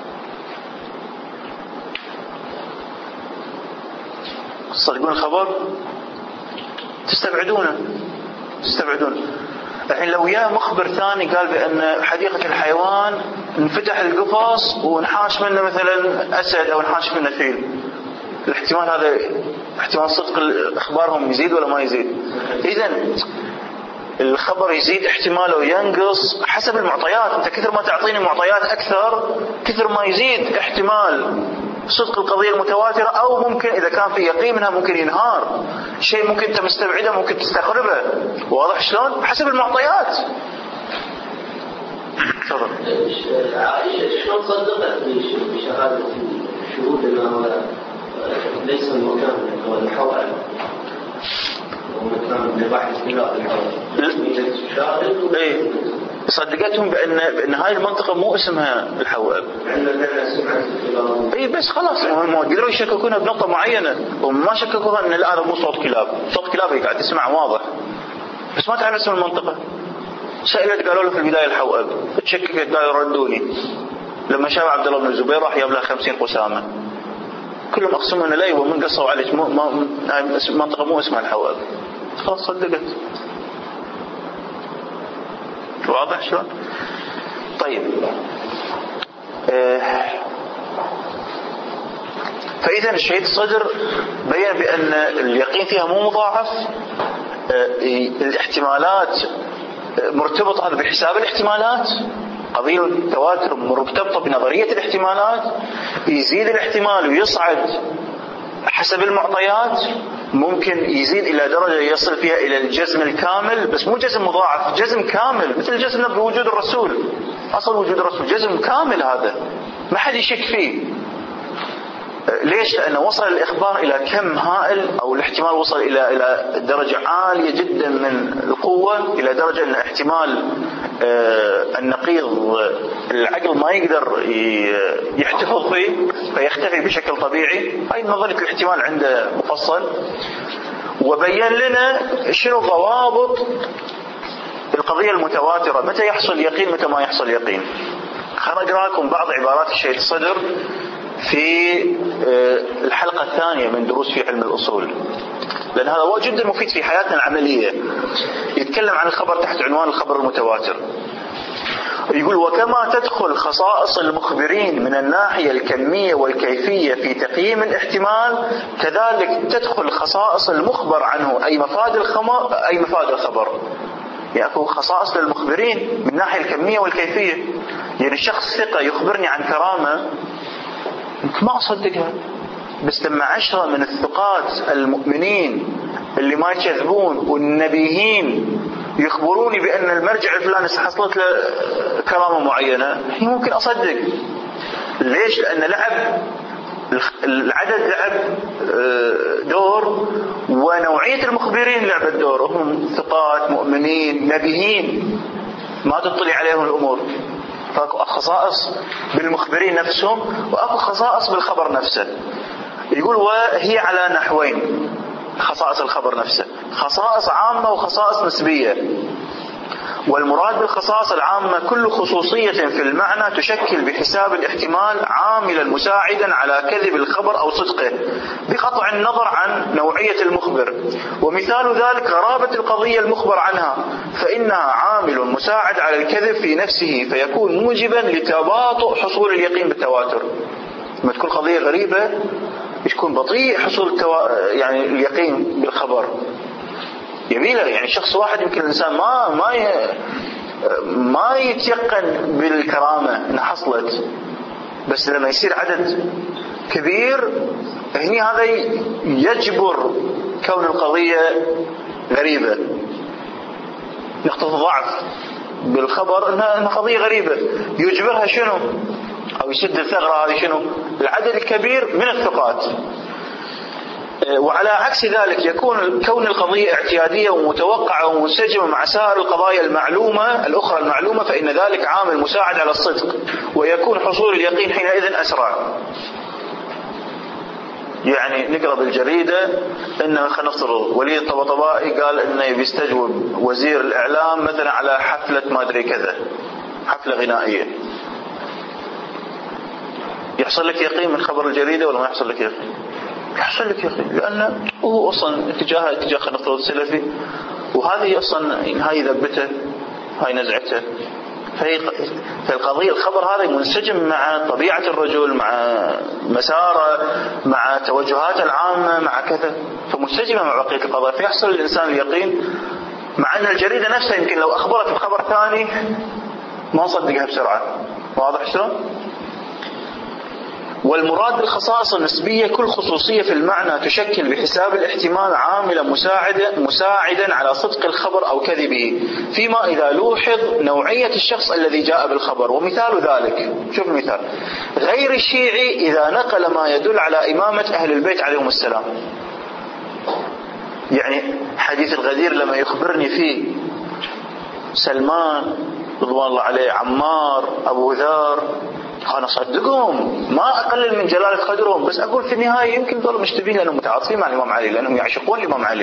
Speaker 1: تصدقون الخبر؟ تستبعدونه تستبعدونه الحين لو يا مخبر ثاني قال بأن حديقة الحيوان انفتح القفص ونحاش منه مثلا أسد أو نحاش منه فيل، الاحتمال هذا احتمال صدق اخبارهم يزيد ولا ما يزيد؟ إذن الخبر يزيد احتماله ينقص حسب المعطيات. انت كثر ما تعطيني معطيات اكثر كثر ما يزيد احتمال صدق القضية المتواترة، او ممكن اذا كان في يقين منها ممكن ينهار. شيء ممكن انت مستبعده ممكن تستقربه. واضح شلون؟ حسب المعطيات. تفضل.
Speaker 4: عائشة شلون صدقت بشهادة الشهود انه ليس المكان هو الحوار ومكان لبحث بلاد الحوار؟
Speaker 1: ايه صدقتهم بأن بأن هاي المنطقة مو اسمها الحوأب. اي بس خلاص هم قدروا يشككونها بنقطة معينة، وما شككوها ان هذا مو صوت كلاب، صوت كلاب هي قاعد تسمع واضح، بس ما تعرف اسم المنطقة. سألت قالوا له في البداية الحوأب، تشككت قالوا ردوني. لما شاف عبد الله بن الزبير راح جاب له خمسين قسامة، كلهم اقسموا انه لا يبغى، من قصوا عليك مو ما منطقة مو اسمها الحوأب. خلاص صدقت. واضح شلون؟ طيب آه فإذا الشهيد الصدر بين بأن اليقين فيها مو مضاعف. آه الاحتمالات مرتبطة هذا بحساب الاحتمالات، قضية التواتر مرتبطة بنظرية الاحتمالات، يزيد الاحتمال ويصعد حسب المعطيات، ممكن يزيد إلى درجة يصل فيها إلى الجزم الكامل، بس مو جزم مضاعف، جزم كامل مثل جزمنا بوجود الرسول، أصل وجود الرسول جزم كامل، هذا ما حد يشك فيه. ليش؟ لأنه وصل الإخبار إلى كم هائل، أو الاحتمال وصل إلى إلى درجة عالية جدا من القوة، إلى درجة أن احتمال النقيض العقل ما يقدر يحتفظ فيه فيختفي بشكل طبيعي. هاي نظرية الاحتمال عنده مفصل، وبين لنا شنو ضوابط القضية المتواترة، متى يحصل يقين متى ما يحصل يقين. خلنا أقرأ لكم بعض عبارات الشهيد الصدر في الحلقة الثانية من دروس في علم الأصول، لأن هذا هو جدا مفيد في حياتنا العملية. يتكلم عن الخبر تحت عنوان الخبر المتواتر. يقول: وكما تدخل خصائص المخبرين من الناحية الكمية والكيفية في تقييم الاحتمال، كذلك تدخل خصائص المخبر عنه أي مفاد الخبر أي مفاد الخبر. يعني أكو خصائص للمخبرين من الناحية الكمية والكيفية. يعني الشخص ثقة يخبرني عن كرامة ما أصدقها، بس لما عشرة من الثقات المؤمنين اللي ما يكذبون والنبيين يخبروني بأن المرجع الفلاني حصلت له كرامة معينة، هي ممكن أصدق. ليش؟ لأن لعب العدد لعب دور، ونوعية المخبرين لعبت دور، هم ثقات مؤمنين نبيين ما تطلع عليهم الأمور. فاكو خصائص بالمخبرين نفسهم واكو خصائص بالخبر نفسه. يقول: وهي على نحوين، خصائص الخبر نفسه، خصائص عامة وخصائص نسبية. والمراد بالخصائص العامة كل خصوصية في المعنى تشكل بحساب الاحتمال عاملا مساعدا على كذب الخبر أو صدقه بقطع النظر عن نوعية المخبر. ومثال ذلك غرابة القضية المخبر عنها، فإنها عامل مساعد على الكذب في نفسه، فيكون موجبا لتباطؤ حصول اليقين بالتواتر. لما تكون قضية غريبة يكون بطيء حصول التوا... يعني اليقين بالخبر. جميلة. يعني شخص واحد يمكن الإنسان ما ما ي... ما يتيقن بالكرامة إنها حصلت، بس لما يصير عدد كبير هني هذا يجبر كون القضية غريبة. نقطة ضعف بالخبر إنها إنها قضية غريبة، يجبرها شنو؟ أو يسد الثغرة هذه شنو؟ العدد الكبير من الثقات. وعلى عكس ذلك يكون كون القضية اعتيادية ومتوقعة ومنسجمة مع سائر القضايا المعلومة الأخرى المعلومة، فإن ذلك عامل مساعد على الصدق، ويكون حصول اليقين حينئذ أسرع. يعني نقرأ بالجريدة إن خلينا نفترض ولي الطبطبائي قال إنه بيستجوب وزير الإعلام مثلا على حفلة ما أدري كذا، حفلة غنائية. يحصل لك يقين من خبر الجريدة ولا ما يحصل لك يقين؟ يحصل لك يقين، لأنه هو أصلا اتجاه اتجاه خلينا نفترض سلفي، وهذه أصلا هاي ذبته هاي نزعته. فالقضية الخبر هذا منسجم مع طبيعة الرجل، مع مساره، مع توجهات العامة، مع كذا، فمنسجمة مع بقية القضايا، فيحصل الإنسان اليقين. مع أن الجريدة نفسها يمكن لو أخبرت بخبر ثاني ما صدقها بسرعة. واضح شلون؟ والمراد بالخصائص النسبية كل خصوصية في المعنى تشكل بحساب الاحتمال عاملا مساعدا مساعدا على صدق الخبر أو كذبه، فيما إذا لوحظ نوعية الشخص الذي جاء بالخبر. ومثال ذلك، شوف المثال: غير الشيعي إذا نقل ما يدل على إمامة أهل البيت عليهم السلام. يعني حديث الغدير لما يخبرني فيه سلمان رضوان الله عليه، عمار، أبو ذر، أنا أصدقهم ما أقلل من جلالة قدرهم، بس أقول في النهاية يمكن ظلوا مشتبهين لأنهم متعاطفين مع الإمام علي، لأنهم يعشقون الإمام علي.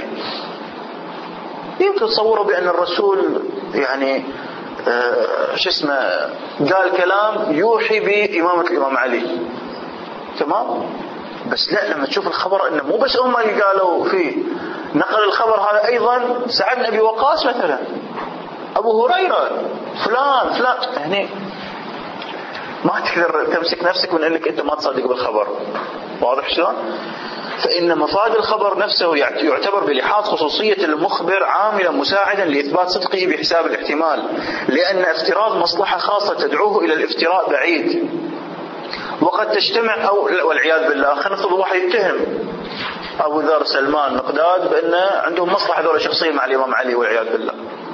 Speaker 1: يمكن تصوروا بأن الرسول يعني آه شو اسمه قال كلام يوحي بإمامة الإمام علي، تمام؟ بس لا، لما تشوف الخبر إنه مو بس هم اللي قالوا فيه، نقل الخبر هذا أيضا سعد بن أبي وقاص مثلا، أبو هريرة، فلان فلان، يعني ما تقدر تمسك نفسك من أنك أنت ما تصدق بالخبر. واضح شلون؟ فإن مفاد الخبر نفسه يعتبر بلحاظ خصوصية المخبر عاملا مساعدا لإثبات صدقه بحساب الاحتمال، لأن افتراض مصلحة خاصة تدعوه إلى الافتراء بعيد. وقد تجتمع أو والعياذ بالله، خلينا نفترض واحد يتهم أبو ذر، سلمان، مقداد بأن عندهم مصلحة دولة شخصية مع الإمام علي والعياذ بالله.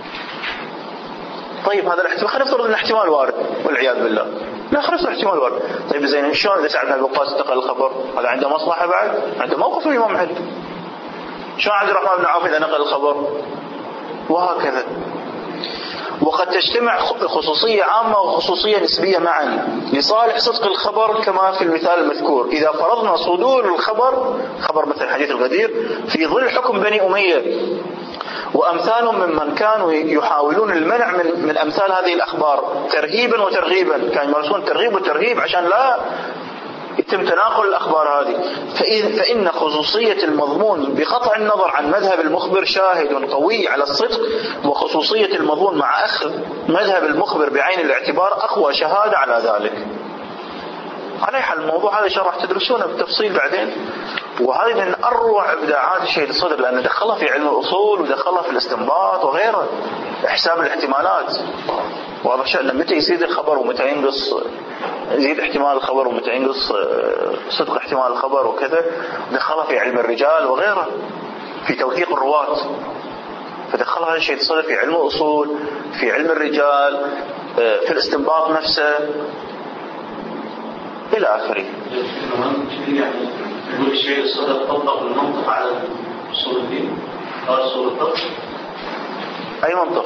Speaker 1: طيب هذا الاحتمال خلينا نفترض أن احتمال وارد والعياذ بالله، لا خلينا نفترض احتمال وارد. طيب زين شلون إذا سعد بن أبي وقاص انتقل الخبر؟ هذا عنده مصلحة بعد، عنده موقف الإمام علي. شلون عبد الرحمن بن عوف إذا نقل الخبر؟ وهكذا. وقد تجتمع خصوصية عامة وخصوصية نسبية معا لصالح صدق الخبر، كما في المثال المذكور. إذا فرضنا صدور الخبر، خبر مثل حديث الغدير، في ظل حكم بني أمية وأمثالهم ممن كانوا يحاولون المنع من, من أمثال هذه الأخبار ترهيبا وترغيبا، كانوا يمارسون ترغيب وترهيب عشان لا يتم تناقل الأخبار هذه. فإن خصوصية المضمون بقطع النظر عن مذهب المخبر شاهد قوي على الصدق، وخصوصية المضمون مع أخذ مذهب المخبر بعين الاعتبار أقوى شهادة على ذلك. على حال الموضوع هذا شرح تدرسونه بالتفصيل بعدين، وهذه من أروع إبداعات الشيخ الصدر، لأنه دخلها في علم الأصول ودخلها في الاستنباط وغيره، إحساب الاحتمالات. واضح شأن متى يزيد الخبر ومتى ينقص، يزيد احتمال الخبر ومتى ينقص صدق احتمال الخبر وكذا. دخلها في علم الرجال وغيره، في توثيق الرواة. فدخلها هذا الشيء الصدر في علم الأصول، في علم الرجال، في الاستنباط نفسه إلى آخره.
Speaker 4: يقول الشيء الصدر طبق المنطق على أصول الدين، على أصول الطب.
Speaker 1: أي منطق؟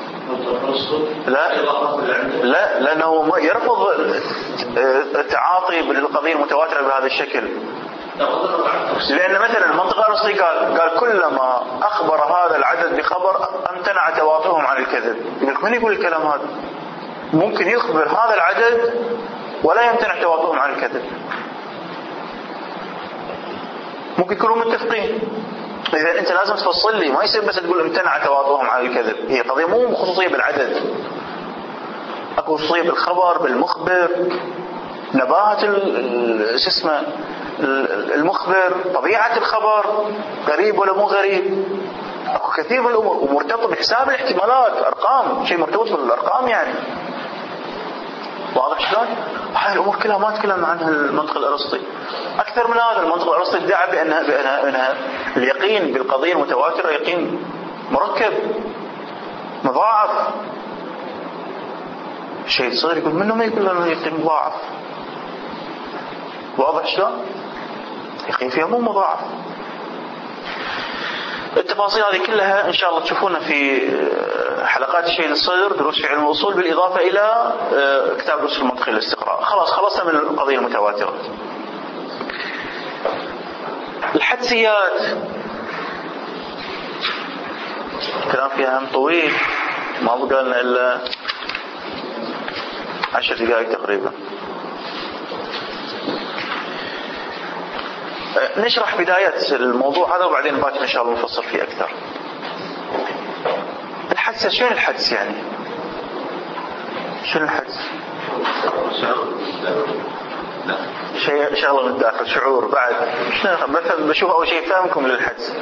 Speaker 1: لا لا، لأنه يرفض التعاطي بالقضية المتواترة بهذا الشكل. لأن مثلا المنطق الأرسطي قال قال كلما أخبر هذا العدد بخبر امتنع تواطؤهم عن الكذب. يقول من يقول الكلام هذا؟ ممكن يخبر هذا العدد ولا يمتنع تواطؤهم عن الكذب، ممكن يكونوا متفقين. إذا أنت لازم تفصل لي، ما يصير بس تقول امتنع تواطؤهم عن الكذب. هي قضية مو خصوصية بالعدد، أكو خصوصية بالخبر، بالمخبر، نباهة شو اسمه المخبر، طبيعة الخبر، غريب ولا مو غريب. أكو كثير من الأمور ومرتبط بحساب الاحتمالات، أرقام، شيء مرتبط بالأرقام يعني. واضح شلون؟ هاي الأمور كلها ما تكلم عنها المنطق الأرسطي. أكثر من هذا، المنطق الأرسطي ادعى بأنها, بأنها, بأنها اليقين بالقضية المتواترة يقين مركب مضاعف. الشيء الصغير يقول منه ما يقول لنا يقين مضاعف. واضح شلون؟ يقين فيها مو مضاعف. التفاصيل هذه كلها إن شاء الله تشوفونها في حلقات الشيء الصدر، دروس في علم الأصول، بالإضافة إلى كتاب دروس المنطق للاستقراء. خلاص خلصنا من القضية المتواترة. الحدسيات كلام فيها هم طويل، ما بقى لنا إلا عشر دقائق تقريبا. نشرح بداية الموضوع هذا وبعدين باكر إن شاء الله نفصل فيه أكثر. الحدس، شنو الحدس يعني؟ شنو الحدس؟ شيء شغله من الداخل، شعور بعد. شنو مثلا بشوف أول شيء فهمكم للحدس.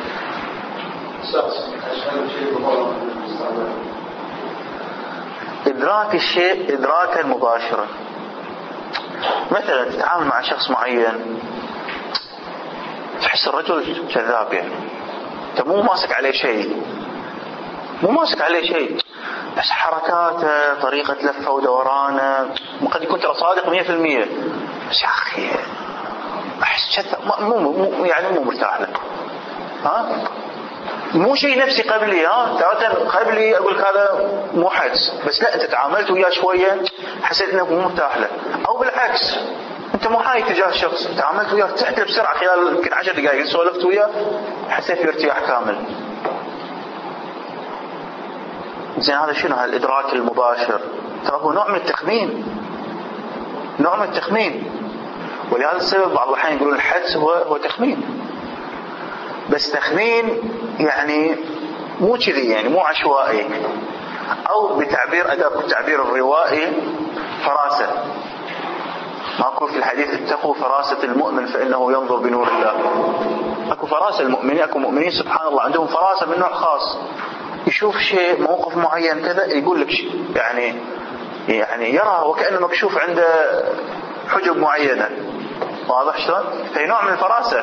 Speaker 1: إدراك الشيء إدراكا مباشرا. مثلا تتعامل مع شخص معين تحس الرجل كذاب، يعني انت مو ماسك عليه شيء، مو ماسك عليه شيء، بس حركاته، طريقة لفه ودورانه، قد يكون ترى صادق مية في المية، بس يا أخي أحس كذا، مو مو يعني مو مرتاح له. ها مو شيء نفسي قبلي، ها ترى قبلي اقول لك هذا مو حدس، بس لا انت تعاملت وياه شويه حسيت انك مو مرتاح له، او بالعكس انت مو حايك تجاه الشخص، تعاملت وياه ارتحت له بسرعه خلال يمكن عشر دقائق سولفت وياه حسيت بارتياح كامل. زين هذا شنو؟ هالادراك المباشر ترى هو نوع من التخمين، نوع من التخمين. ولهذا السبب بعض الأحيان يقولون الحدس هو هو تخمين، بس تخمين يعني مو كذي، يعني مو عشوائي، أو بتعبير أدق التعبير الروائي فراسة. ماكو في الحديث اتقوا فراسة المؤمن فإنه ينظر بنور الله. أكو فراسة المؤمنين، أكو مؤمنين سبحان الله عندهم فراسة من نوع خاص، يشوف شيء موقف معين كذا يقول لك شيء، يعني يعني يرى وكأنه مكشوف عنده حجب معينة. واضح شلون؟ في نوع من الفراسة،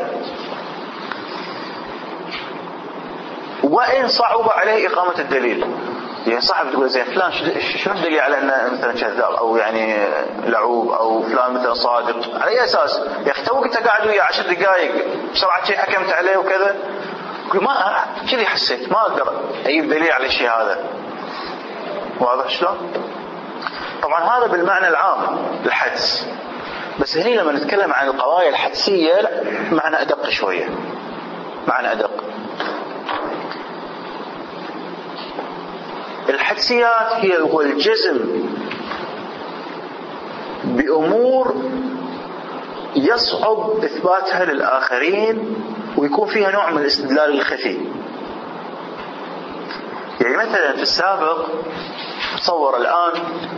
Speaker 1: وإن صعب عليه إقامة الدليل. يعني صعب تقول زين فلان شنو الدليل على أنه مثلا كذاب أو يعني لعوب، أو فلان مثلا صادق، على أي أساس؟ يا أخي توك أنت قاعد وياه عشر دقائق بسرعة شيء حكمت عليه وكذا، ما كذي حسيت ما أقدر أجيب دليل على الشيء هذا. واضح شلون؟ طبعا هذا بالمعنى العام الحدس، بس هني لما نتكلم عن القضايا الحدسية لا، معنى أدق شوية، معنى أدق. الحدسيات هي هو الجزم بأمور يصعب إثباتها للآخرين ويكون فيها نوع من الاستدلال الخفي. يعني مثلا في السابق تصور الآن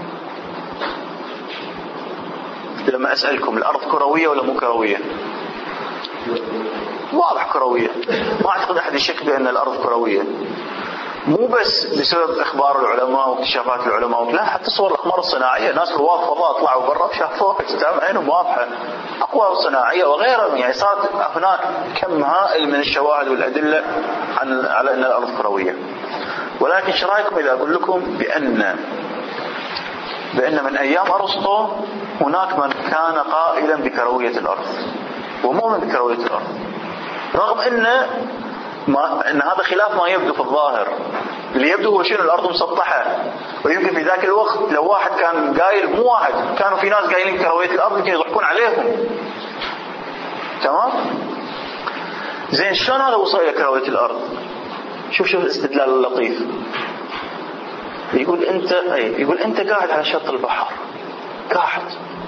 Speaker 1: لما أسألكم الأرض كروية ولا مو كروية؟ واضح كروية، ما أعتقد أحد يشك بأن الأرض كروية، مو بس بسبب إخبار العلماء واكتشافات العلماء، لا حتى صور الأقمار الصناعية، ناس رواد فضاء طلعوا برا شافوها قدام عينهم واضحة، أقوى صناعية وغيرها. يعني صارت هناك كم هائل من الشواهد والأدلة عن على أن الأرض كروية. ولكن شو رأيكم إذا أقول لكم بأن بأن من أيام أرسطو هناك من كان قائلا بكروية الأرض ومؤمن بكروية الأرض، رغم أن ما أن هذا خلاف ما يبدو في الظاهر. اللي يبدو هو شنو؟ الأرض مسطحة. ويمكن في ذاك الوقت لو واحد كان قايل، مو واحد، كانوا في ناس قايلين كروية الأرض يمكن يضحكون عليهم. تمام؟ زين شلون هذا وصل إلى كروية الأرض؟ شوف شوف الاستدلال اللطيف. يقول أنت أي يقول أنت قاعد على شط البحر، قاعد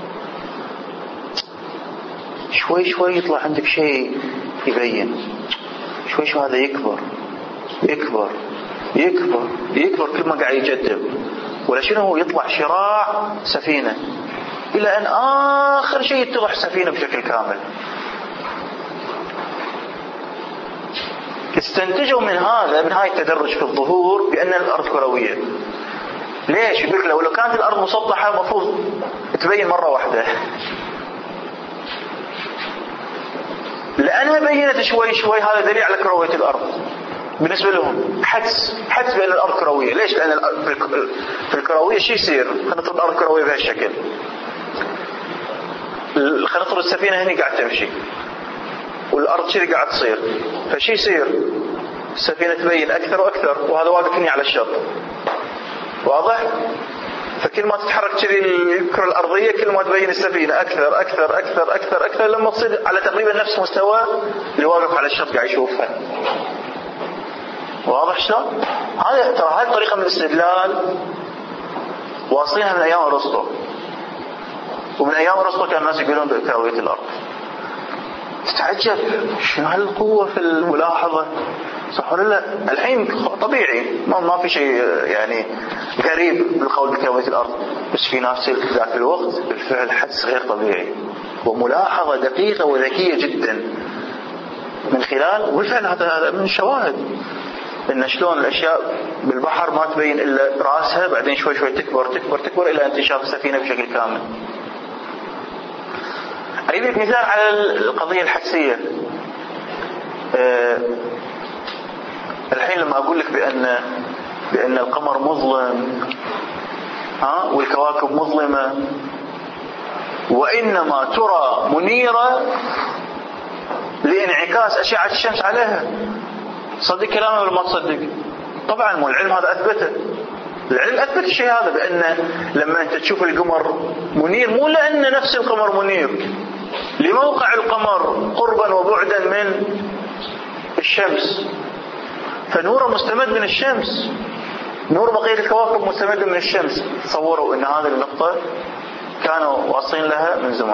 Speaker 1: شوي شوي يطلع عندك شيء يبين، شوي شوي هذا يكبر يكبر يكبر يكبر كل ما قاعد يجدب، ولا شنو هو يطلع شراع سفينة، إلى أن آخر شيء يتضح سفينة بشكل كامل. استنتجوا من هذا من هاي التدرج في الظهور بأن الأرض كروية. ليش؟ يقول لو لو كانت الأرض مسطحة مفروض تبين مرة واحدة، لأنها بينت شوي شوي، هذا دليل على كروية الأرض بالنسبة لهم. حدس حدس بأن الأرض كروية. ليش؟ لأن في الكروية شيء يصير، خلينا نفرض الأرض كروية بهالشكل، خلينا نفرض السفينة هني قاعد تمشي والأرض شيء قاعد تصير، فشي يصير السفينة تبين أكثر وأكثر، وهذا واقف هني على الشط. واضح؟ فكل ما تتحرك كذي الكرة الأرضية كل ما تبين السفينة أكثر أكثر أكثر أكثر أكثر، لما تصير على تقريبا نفس مستوى اللي واقف على الشط قاعد يشوفها. واضح شلون؟ هذا ترى هاي الطريقة من الاستدلال واصلينها من أيام أرسطو، ومن أيام أرسطو كان الناس يقولون بكروية الأرض. تتعجب شنو هالقوة في الملاحظة، صح ولا لا؟ الحين طبيعي ما ما في شيء يعني غريب بالقول بكروية الأرض، بس في ناس ذاك الوقت بالفعل حدس غير طبيعي وملاحظة دقيقة وذكية جدا من خلال، وبالفعل هذا من الشواهد إن شلون الأشياء بالبحر ما تبين إلا رأسها، بعدين شوي شوي تكبر تكبر تكبر إلى أن تنشاف السفينة بشكل كامل. أريد لك مثال على القضية الحدسية. أه الحين لما أقول لك بأن بأن القمر مظلم ها والكواكب مظلمة وإنما ترى منيرة لانعكاس أشعة الشمس عليها، صدق كلامه ولا ما تصدق؟ طبعا مو العلم هذا أثبته. العلم أثبت الشيء هذا، بأن لما أنت تشوف القمر منير مو لأن نفس القمر منير، لموقع القمر قربا وبعدا من الشمس، فنوره مستمد من الشمس، نور بقية الكواكب مستمد من الشمس. تصوروا أن هذه النقطة كانوا واصلين لها من زمان،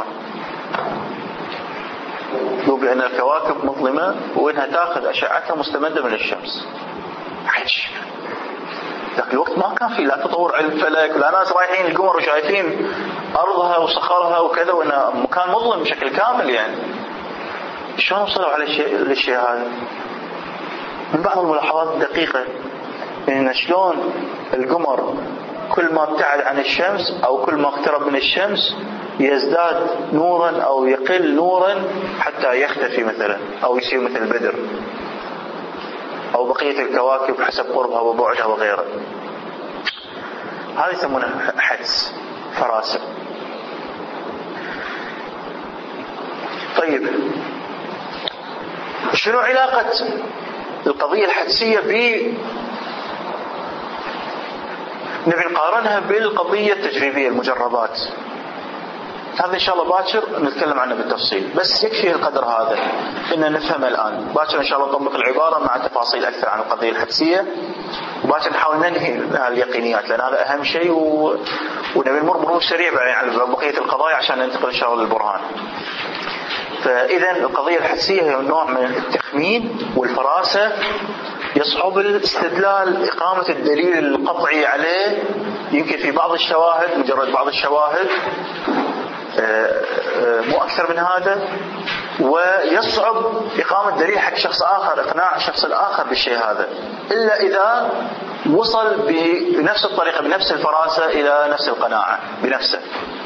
Speaker 1: لو بأن الكواكب مظلمة وإنها تأخذ أشعتها مستمدة من الشمس. حج ذاك الوقت ما كان في لا تطور علم فلك، لا ناس رايحين القمر وشايفين أرضها وصخرها وكذا، وإنها مكان مظلم بشكل كامل. يعني شلون وصلوا على الشيء للشيء هذا؟ من بعض الملاحظات الدقيقة إن شلون القمر كل ما ابتعد عن الشمس أو كل ما اقترب من الشمس يزداد نورا أو يقل نورا حتى يختفي مثلا، أو يصير مثل البدر أو بقية الكواكب حسب قربها وبعدها وغيره. هذا يسمونه حدس، فراسة. طيب شنو علاقة القضية الحدسية ب نبي نقارنها بالقضية التجريبية المجربات؟ هذا إن شاء الله باكر نتكلم عنه بالتفصيل، بس يكفي القدر هذا إن نفهمه الآن. باكر إن شاء الله نطبق العبارة مع تفاصيل أكثر عن القضية الحدسية، وباكر نحاول ننهي اليقينيات، لأن هذا أهم شيء، و... ونبي نمر مرور سريع على بقية القضايا عشان ننتقل إن شاء الله للبرهان. فإذا القضية الحدسية هي نوع من التخمين والفراسة، يصعب الاستدلال، إقامة الدليل القطعي عليه يمكن في بعض الشواهد، مجرد بعض الشواهد مو أكثر من هذا، ويصعب إقامة دليل حق شخص آخر، إقناع الشخص الآخر بالشيء هذا، إلا إذا وصل بنفس الطريقة بنفس الفراسة إلى نفس القناعة بنفسه.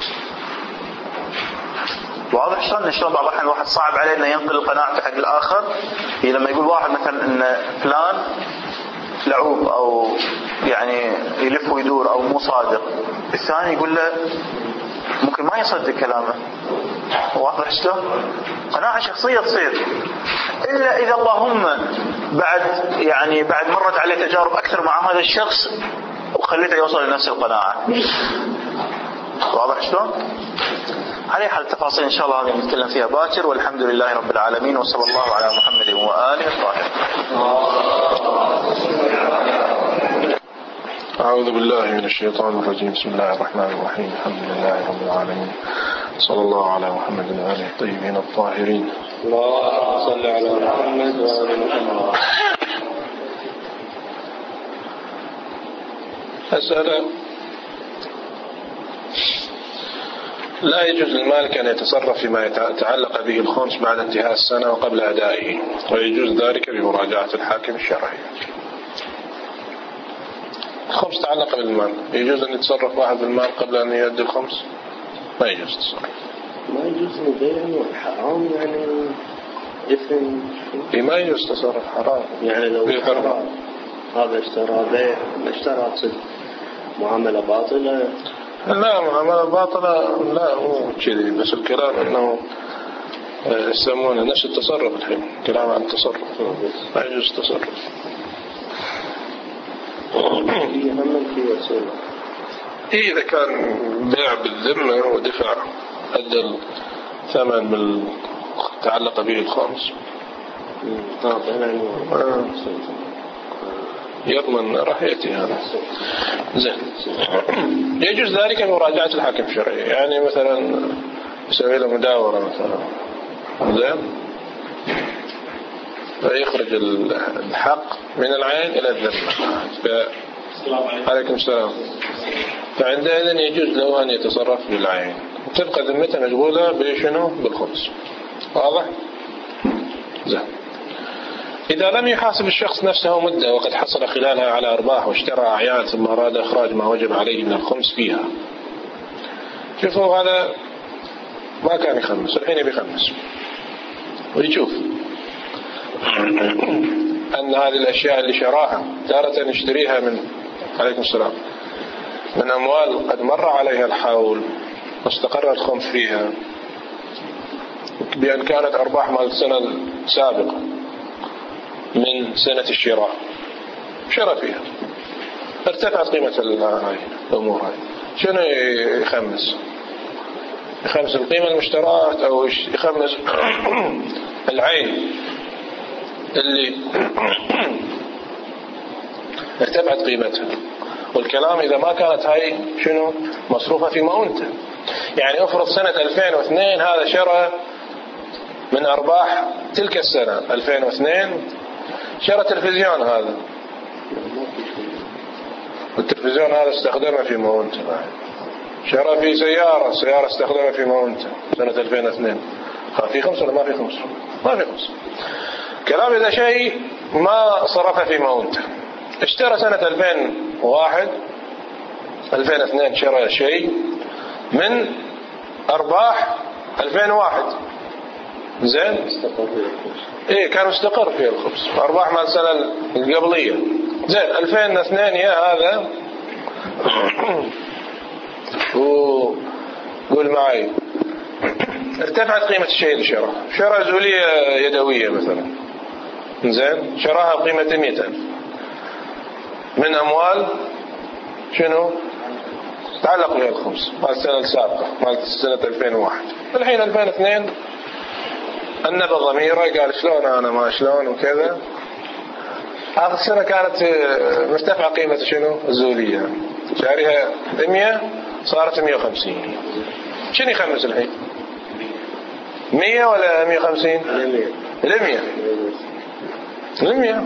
Speaker 1: واضح شلون شلون بعض الأحيان الواحد صعب عليه إنه ينقل قناعته حق الآخر. هي لما يقول واحد مثلا إن فلان لعوب أو يعني يلف ويدور أو مو صادق، الثاني يقول له ممكن ما يصدق كلامه. واضح شلون؟ قناعة شخصية تصير، إلا إذا اللهم بعد يعني بعد مرت عليه تجارب أكثر مع هذا الشخص وخليته يوصل لنفس القناعة. واضح شلون؟ عليه حال التفاصيل إن شاء الله هذه نتكلم فيها باكر، والحمد لله رب العالمين، وصلى الله على محمد وآله الطاهرين.
Speaker 5: أعوذ بالله من الشيطان الرجيم. بسم الله الرحمن الرحيم. الحمد لله رب العالمين، صلى الله على محمد وآله الطيبين الطاهرين.
Speaker 4: اللهم صل على محمد وآل محمد.
Speaker 5: أسأل: لا يجوز للمالك أن يتصرف فيما يتعلق به الخمس بعد انتهاء السنة وقبل أدائه، ويجوز ذلك بمراجعة الحاكم الشرعي. الخمس تعلق بالمال، يجوز أن يتصرف واحد بالمال قبل أن يؤدي الخمس؟ ما يجوز تصرف.
Speaker 3: ما يجوز البيع حرام، يعني إثم.
Speaker 5: ما يجوز تصرف حرام،
Speaker 3: يعني لو حرام هذا اشترى بيع اشترى صدق معاملة باطلة.
Speaker 5: لا، معاملة باطلة لا، مو كذي، بس الكلام أنه يسمونه نفس التصرف. الحين كلام عن التصرف، ما يجوز التصرف. إيه إذا كان بيع بالذمة ودفع أدى الثمن من تعلق به الخمس، يضمن راح يأتي هذا. زين، يجوز ذلك بمراجعة الحاكم الشرعي، يعني مثلا يسوي له مداورة مثلا، زين، فيخرج الحق من العين إلى الذمة. عليكم السلام. فعندئذ يجوز له أن يتصرف بالعين، تبقى ذمته مشغولة بشنو؟ بالخمس. واضح؟ زين. إذا لم يحاسب الشخص نفسه مدة وقد حصل خلالها على أرباح واشترى أعيان ثم أراد إخراج ما وجب عليه من الخمس فيها، شوفوا هذا ما كان يخمس، الحين يبي يخمس، ويشوف أن هذه الأشياء اللي شراها تارة يشتريها من عليكم السلام من أموال قد مر عليها الحول واستقر الخمس فيها، بأن كانت أرباح مال السنة السابقة، من سنة الشراء، شرى فيها، ارتفعت قيمة الأمور هاي، شنو يخمس؟ يخمس القيمة المشترات أو يخمس العين اللي ارتفعت قيمتها. والكلام إذا ما كانت هاي شنو مصروفة في مؤونته. يعني افرض سنة ألفين واثنين هذا شرى من أرباح تلك السنة ألفين واثنين شرى تلفزيون، هذا والتلفزيون هذا استخدمه في مؤونته. شرى في سيارة، سيارة استخدمها في مؤونته سنة ألفين واثنين، في خمس ولا ما في خمس؟ ما في خمس. كلام إذا شيء ما صرف في مؤونته. اشترى سنة ألفين وواحد ألفين واثنين شرى شيء من أرباح ألفين وواحد، زين؟ إيه كان مستقر في الخبز، أرباح مع السنة القبلية، زين. ألفين واثنين يا هذا وقول معي ارتفعت قيمة الشيء اللي شراه، شرى زولية يدوية مثلا، زين، شراها بقيمة مئة ألف من أموال شنو تعلق بها الخمس مع السنة السابقة مع سنة ألفين وواحد. الحين ألفين واثنين النبى ضميره قال شلون أنا ما شلون وكذا. هذه السنة كانت مرتفعة قيمة شنو الزولية، شاريها مئة صارت مئة وخمسين. شنو يخمس الحين؟ مئة ولا مئة وخمسين؟ المئة المئة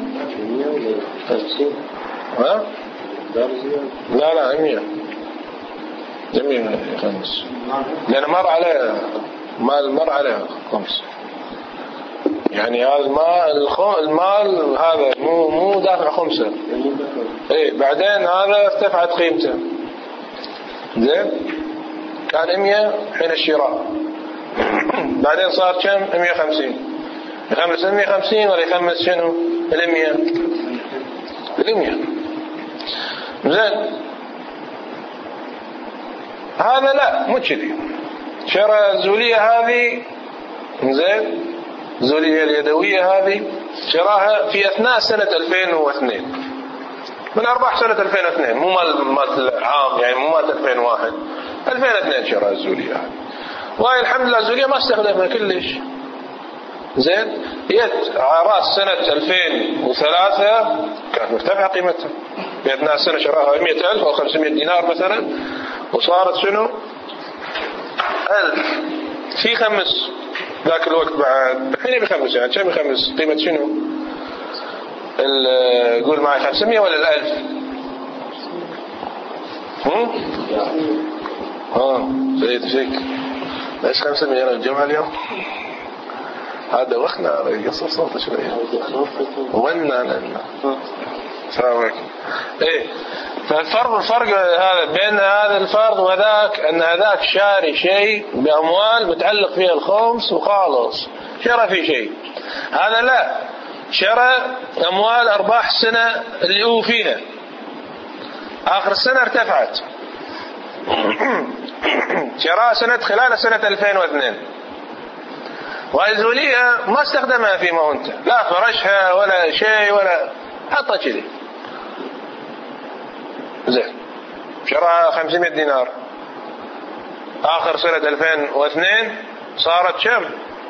Speaker 5: ها؟ لا لا مئة مئة يخمس، لأن مر عليه مال مر عليه خمس. يعني هذا المال المال هذا مو مو دافع خمسة، إيه بعدين هذا ارتفعت قيمته، زين، كان مئة حين الشراء، بعدين صار كم؟ مئة وخمسين. يخمس مئة وخمسين ولا يخمس شنو؟ المئة المئة، زين. هذا لا مو كذي، شرى الزولية هذه، زين، الزولية اليدوية هذه شراها في أثناء سنة ألفين واثنين من أرباح سنة ألفين واثنين، مو مال مال عام، يعني مو مال ألفين وواحد، ألفين واثنين شرى الزولية هذه. وهي الحمد لله الزولية ما استخدمها كلش، زين. جت على رأس سنة ألفين وثلاثة كانت مرتفعة قيمتها، في أثناء السنة شراها مئة ألف أو خمسمائة دينار مثلا، وصارت شنو ألف. في خمس ذاك الوقت بعد، الحين بخمس، يعني كم يخمس قيمة شنو؟ قول معي خمسمائة ولا الألف؟ هم؟ ها زيد فيك ليش خمسمائة أنا الجمعة اليوم؟ هذا وقتنا يقصر صوته شوية وانا لنا السلام عليكم. ايه فالفرق الفرق هذا بين هذا الفرض وذاك ان هذاك شاري شيء باموال متعلق فيها الخمس وخالص، شرى في شيء. هذا لا، شرى اموال ارباح السنه اللي هو فيها، اخر السنه ارتفعت، شراها سنه خلال سنه ألفين واثنين، والزولية ما استخدمها في مؤونته، لا فرشها ولا شيء ولا حطها كذي، زين. شراها خمسمائة دينار، آخر سنة ألفين واثنين صارت كم؟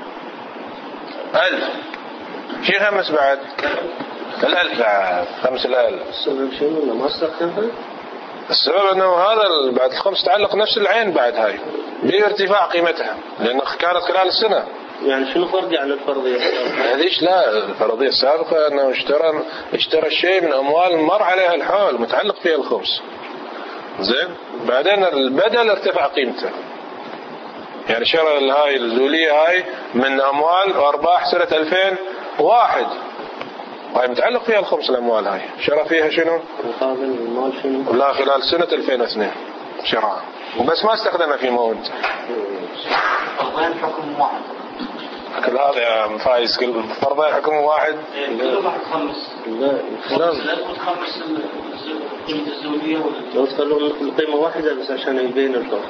Speaker 5: ألف. شي خمس بعد الألف، خمس الألف.
Speaker 3: السبب شنو إنه ما استخدمها؟
Speaker 5: السبب أنه هذا بعد الخمس تعلق نفس العين بعد هاي بارتفاع قيمتها، لأن كانت خلال السنة.
Speaker 3: يعني شنو فرق عن الفرضية السابقة؟
Speaker 5: هذيش لا، الفرضية السابقة أنه اشترى اشترى الشيء من أموال مر عليها الحول متعلق فيها الخمس، زين. بعدين البدل ارتفع قيمته، يعني شرى هاي الزولية هاي من أموال وأرباح سنة ألفين وواحد، وهي متعلق فيها الخمس الأموال هاي، شرى فيها شنو؟
Speaker 3: مقابل المال شنو؟
Speaker 5: لا خلال سنة ألفين واثنين شراها، وبس ما استخدمها في مؤونته.
Speaker 4: فرضين حكم واحد.
Speaker 5: كل هذا يا فايز، كل فرضين حكم واحد.
Speaker 4: كل واحد خمس.
Speaker 3: لا.
Speaker 4: خمس لا تخمس قيمة الزوجية ولا؟
Speaker 3: لو تخلون القيمة واحدة بس عشان يبين الفرق.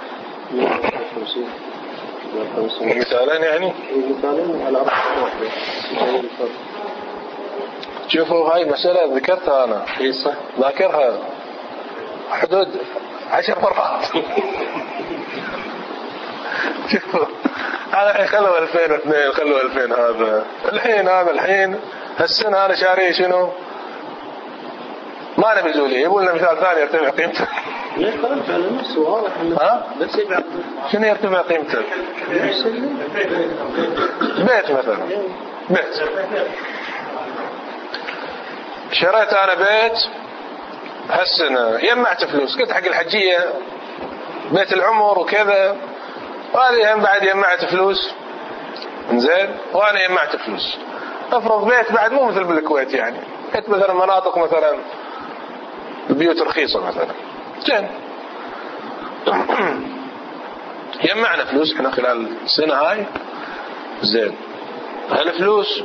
Speaker 5: مثالين يعني؟
Speaker 3: مثالين على أربعة واحدة.
Speaker 5: شوفوا هاي مسألة ذكرتها أنا ذاكرها حدود عشر مرات. شوفوا هذا الحين خلوا ألفين واثنين خلوا ألفين هذا الحين هذا الحين هالسنة أنا شاريه شنو ما نبي زولية يقول لنا مثال ثاني يرتفع قيمته.
Speaker 3: ليش كلام فعلا نفسه واضح
Speaker 5: ها
Speaker 3: بس يبعد
Speaker 5: شنو يرتفع قيمته؟ بيت مثلا بيت شريت أنا بيت هالسنة يمعت فلوس قلت حق الحجية بيت العمر وكذا وهذه هم بعد يمعت فلوس إنزين وأنا يمعت فلوس. أفرض بيت بعد مو مثل بالكويت يعني بيت مثلا مناطق مثلا البيوت رخيصة مثلا زين يمعنا فلوس احنا خلال السنة هاي زين هالفلوس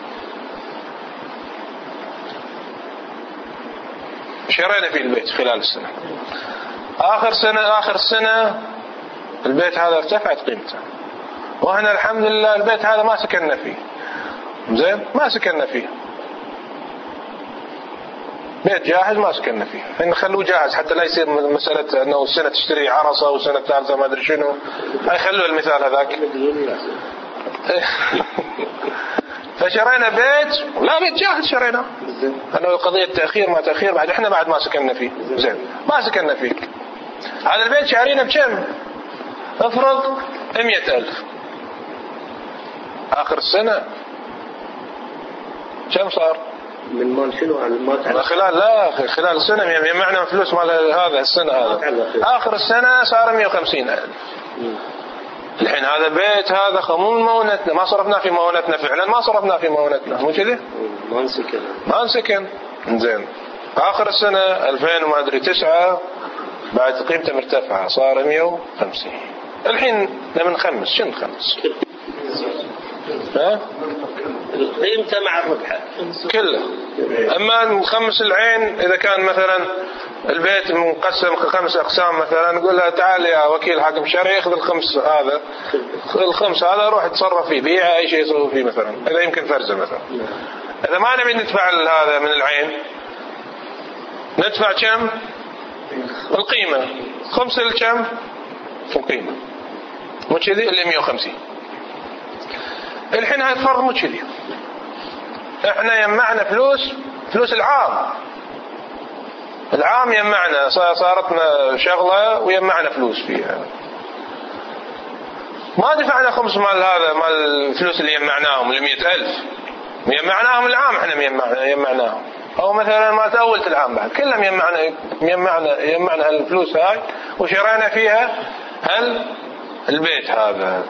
Speaker 5: شرينا في البيت خلال السنة آخر سنة آخر سنة البيت هذا ارتفعت قيمته وهنا الحمد لله البيت هذا ما سكننا فيه زين ما سكننا فيه بيت جاهز ما سكننا فيه إن خلوه جاهز حتى لا يصير مسألة أنه سنة تشتري عرصة وسنة ثالثة ما أدري شنو هاي خلوا المثال هذاك. فشرينا بيت لا بيت جاهز شرينا أنه قضية تأخير ما تأخير بعد إحنا بعد ما سكننا فيه زين ما سكننا فيه هذا البيت شارينا بكم افرض مئة ألف آخر السنة كم صار
Speaker 3: من مال شنو على المال
Speaker 5: خلال لا خلال السنة يجمعنا فلوس مال هذا السنة هذا آخر السنة صار مئة وخمسين ألف. الحين هذا بيت هذا خمول مونتنا ما صرفنا في مونتنا فعلا ما صرفنا في مونتنا مو كذا
Speaker 3: ما نسكن
Speaker 5: ما نسكن زين آخر السنة ألفين وما أدري تسعة بعد قيمته مرتفعة صار مئة وخمسين. الحين نبي نخمس شنو نخمس ها
Speaker 3: قيمته مع الربح
Speaker 5: كله. أما نخمس العين إذا كان مثلا البيت مقسم خمس أقسام مثلا نقول له تعال يا وكيل حاكم شرعي خذ الخمس هذا الخمس هذا روح تصرف فيه بيع أي شيء يصرف فيه مثلا إذا يمكن فرزة مثلا. إذا ما نبي ندفع هذا من العين ندفع كم القيمة خمس الكم في القيمة مو كذي اللي مئة وخمسين. الحين هاي الفرض مو كذي احنا يمعنا فلوس فلوس العام العام يمعنا صارتنا شغلة ويمعنا فلوس فيها ما دفعنا خمس مال هذا مال الفلوس اللي يمعناهم المئة ألف يمعناهم العام احنا يمعناهم أو مثلا ما تأولت العام بعد كلهم يمعنا يمعنا يمعنا الفلوس هاي وشرينا فيها هل البيت هذا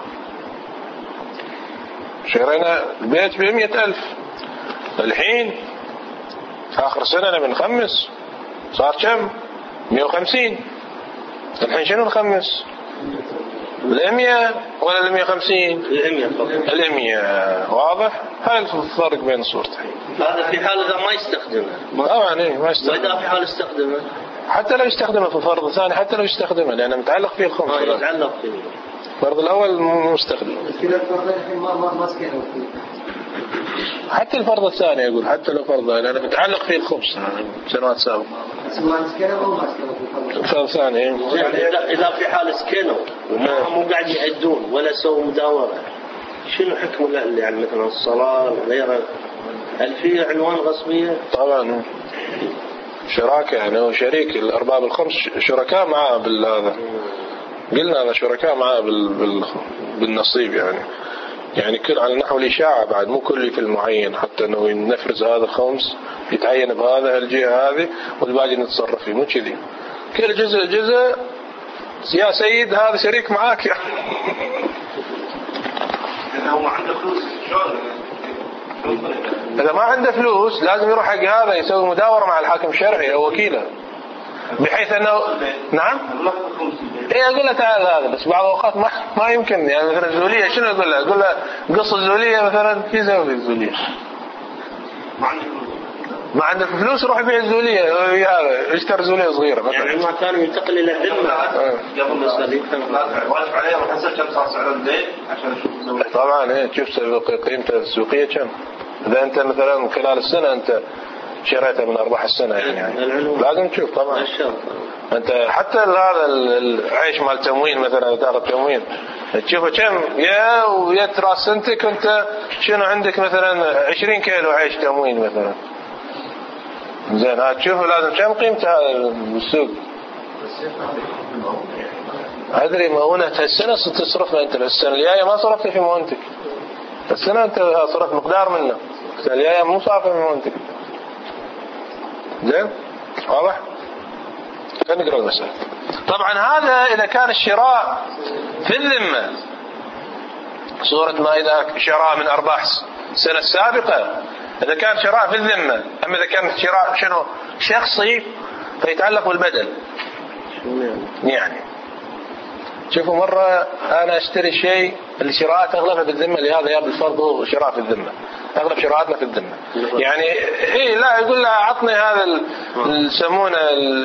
Speaker 5: شرينا البيت بمئة ألف. الحين آخر سنة نبي نخمس صار كم مئة وخمسين. الحين شنو نخمس المئة ولا المئة وخمسين المئة واضح هاي الفرق بين الصورتين.
Speaker 3: هذا في حال إذا ما يستخدمه
Speaker 5: طبعا إيه ما يستخدمه
Speaker 3: وإذا في حال استخدمه
Speaker 5: حتى لو يستخدمه في الفرض الثاني حتى لو يستخدمه لأنه متعلق فيه الخمس
Speaker 3: يتعلق فيه
Speaker 5: الفرض الأول مستخدم
Speaker 6: كذا الفرض الحين ما ما ما سكنوا فيه
Speaker 5: حتى الفرض الثاني يقول حتى لو فرض لأنه متعلق فيه الخمس سنوات سابقة
Speaker 6: ما سكنوا أو ما سكنوا في
Speaker 5: الفرض الثاني
Speaker 3: يعني إذا إذا في حال سكنوا وما مو قاعد يعدون ولا سووا مداورة شنو حكم له يعني مثلا الصلاة غيره هل فيه عنوان غصبية؟
Speaker 5: طبعا شراكة يعني هو شريك الأرباب الخمس شركاء معاه بالهذا قلنا هذا شركاء معاه بال... بال... بالنصيب يعني يعني كل على نحو الإشاعة بعد مو كل في المعين حتى أنه نفرز هذا الخمس يتعين بهذا الجهة هذه والباقي نتصرف فيه مو كذي كل جزء جزء يا سيد هذا شريك معاك يعني.
Speaker 4: لأنه ما عنده فلوس شلون
Speaker 5: إذا ما عنده فلوس لازم يروح حق هذا يسوي مداورة مع الحاكم الشرعي أو وكيله بحيث أنه نعم إيه أقول له تعال هذا بس بعض الأوقات ما ما يمكن يعني مثلا الزولية شنو أقول له أقول له قص الزولية مثلا في زوج الزولية
Speaker 4: ما عنده فلوس
Speaker 5: ما عندك فلوس روح بيع الزولية هذا اشتري زولية صغيرة مثلا
Speaker 3: يعني ما كان ينتقل إلى الذمة
Speaker 4: قبل واجب عليه وحسب كم صار سعر البيت عشان نشوف
Speaker 5: طبعا ايه تشوف قيمته السوقية كم إذا أنت مثلا خلال السنة أنت شريتها من أرباح السنة يعني, يعني لازم تشوف طبعا. أنت حتى هذا العيش مال تموين مثلا تاخذ تموين تشوفه كم يا ويا راس سنتك أنت شنو عندك مثلا عشرين كيلو عيش تموين مثلا زين ها تشوفه لازم كم قيمته بالسوق. أدري مؤونة السنة تصرفها أنت السنة الجاية ما صرفت في مؤونتك السنة أنت صرفت مقدار منه السنة الجاية مو صارفة في مؤونتك. زين واضح؟ خلينا نقرأ المسألة. طبعا هذا إذا كان الشراء في الذمة صورة ما إذا شراء من أرباح السنة السابقة إذا كان شراء في الذمة. أما إذا كان شراء شنو شخصي فيتعلق بالبدل يعني. شوفوا مرة أنا أشتري شيء اللي شراءات أغلبها بالذمة لهذا يا بالفرض هو شراء في الذمة أغلب شراءاتنا في الذمة يعني إيه لا يقول لها عطني هذا يسمونه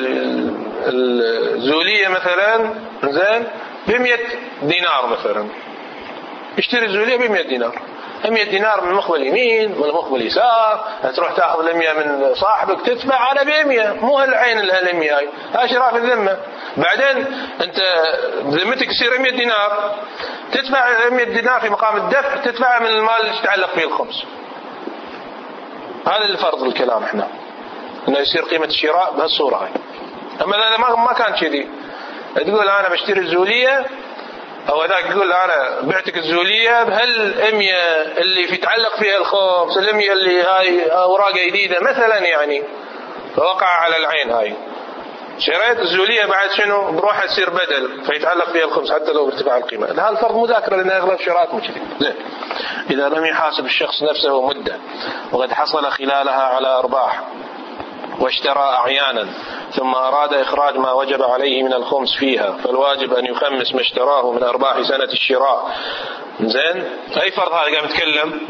Speaker 5: الزولية مثلا زين بمئة دينار مثلا يشتري الزولية بمئة دينار مئة دينار من مقبل يمين ولا مقبل يسار تروح تأخذ المية من صاحبك تدفع على بمية مو العين الهالمية هاي هاي شراء في الذمة. بعدين أنت ذمتك يصير مئة دينار تدفع مئة دينار في مقام الدفع تدفع من المال اللي يتعلق فيه الخمس. هذا الفرض الكلام احنا انه يصير قيمة الشراء بهالصورة هاي. اما اذا ما ما كان كذي تقول انا بشتري الزولية او هذاك يقول انا بعتك الزولية بهالمية اللي في يتعلق فيها الخمس المية اللي هاي اوراق جديدة مثلا يعني فوقع على العين هاي شريت الزولية بعد شنو بروحها تصير بدل فيتعلق فيها الخمس حتى لو بارتفاع القيمة. هذا الفرض مذاكرة لأن أغلب شراءات مو كذي. زين إذا لم يحاسب الشخص نفسه مدة وقد حصل خلالها على أرباح واشترى أعيانا ثم أراد إخراج ما وجب عليه من الخمس فيها فالواجب أن يخمس ما اشتراه من أرباح سنة الشراء. زين أي فرض هذا قام يتكلم؟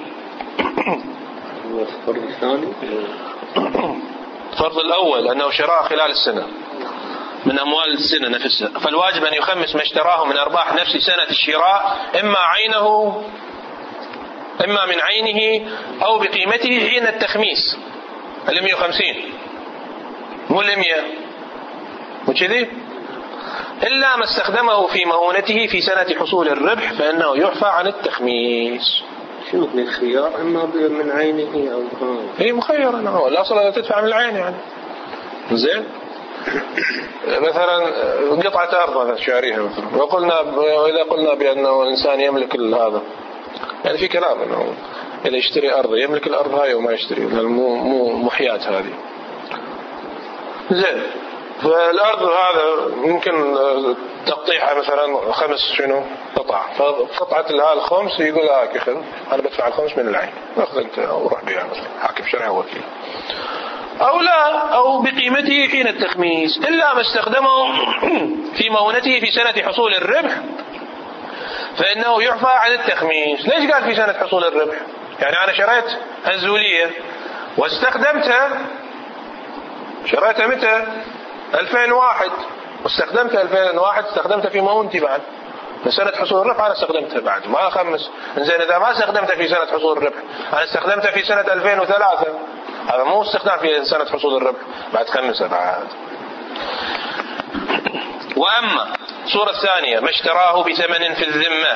Speaker 3: الفرض الثاني
Speaker 5: الفرض الأول أنه شراء خلال السنة من أموال السنة نفسها فالواجب أن يخمس ما اشتراه من أرباح نفس سنة الشراء إما عينه إما من عينه أو بقيمته حين التخميس المئة وخمسين مو المئة مو كذي إلا ما استخدمه في مؤونته في سنة حصول الربح فإنه يعفى عن التخميس.
Speaker 3: شنو من الخيار إما من عينه أو
Speaker 5: هي مخير أنا الأصل تدفع من العين يعني. زين مثلا قطعة أرض مثلا شاريها مثلا وقلنا إذا قلنا بأنه الإنسان يملك هذا يعني في كلام أنه إذا يشتري أرض يملك الأرض هاي وما يشتري مو مو محيات هذه. زين فالأرض هذا ممكن تقطيعها مثلا خمس شنو قطع فقطعة هذا الخمس يقول هاك أخذ أنا بدفع الخمس من العين أخذ أنت وروح بها مثلا حاكم شرعي وكيل أو لا أو بقيمته حين التخميس إلا ما استخدمه في مؤونته في سنة حصول الربح فإنه يعفى عن التخميس. ليش قال في سنة حصول الربح؟ يعني أنا شريت الزولية واستخدمتها شريتها متى ألفين وواحد واستخدمتها ألفين وواحد استخدمتها في مؤونتي بعد في سنة حصول الربح أنا استخدمتها بعد ما أخمس. إنزين إذا ما استخدمتها في سنة حصول الربح أنا استخدمتها في سنة ألفين وثلاثة هذا مو استخدام في سنة حصول الربح بعد خمسة بعد. وأما الصورة الثانية ما اشتراه بثمن في الذمة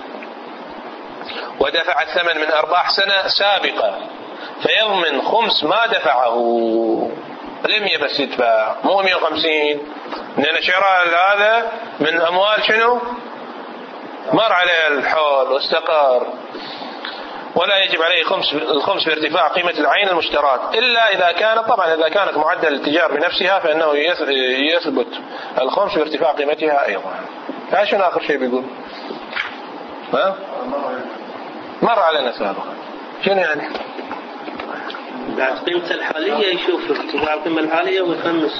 Speaker 5: ودفع الثمن من أرباح سنة سابقة فيضمن خمس ما دفعه المية بس يدفع مو مئة وخمسين لأن شراء هذا من أموال شنو مر عليه الحول واستقر ولا يجب عليه خمس الخمس بارتفاع قيمة العين المشترات إلا إذا كانت طبعا إذا كانت معدل التجار بنفسها فإنه يثبت الخمس بارتفاع قيمتها أيضا. فعشان آخر شيء بيقول ها مر علينا سابقا شنو يعني
Speaker 3: بعد قيمته الحالية يشوف ارتفاع القيمة الحالية ويخمس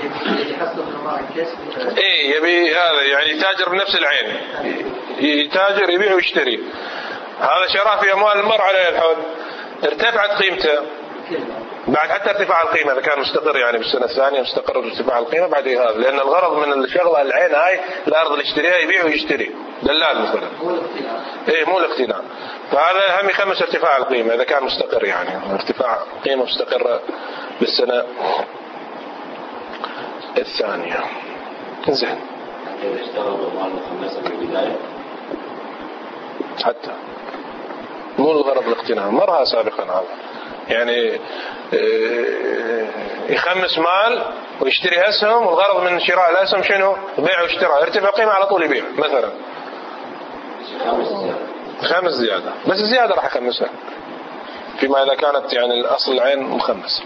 Speaker 5: ايه يبي هذا يعني يتاجر بنفس العين يتاجر يبيع ويشتري. هذا شراء في أموال مر عليه الحول ارتفعت قيمته بعد حتى ارتفاع القيمة إذا كان مستقر يعني بالسنة الثانية مستقر ارتفاع القيمة بعد هذا، لأن الغرض من الشغلة العين هاي الأرض اللي يشتريها يبيع ويشتري دلال مثلا. إيه مو الاقتناء. فهذا هم يخمس ارتفاع القيمة إذا كان مستقر يعني ارتفاع قيمة مستقرة بالسنة الثانية. زين.
Speaker 4: إذا اشتروا ضمان مخمسة في البداية
Speaker 5: حتى مو الغرض الاقتناء مرها سابقا هذا يعني يخمس مال ويشتري أسهم والغرض من شراء الأسهم شنو؟ بيع واشتراء ارتفع قيمة على طول يبيع مثلا خمس زيادة بس الزيادة راح يخمسها فيما إذا كانت يعني الأصل العين مخمس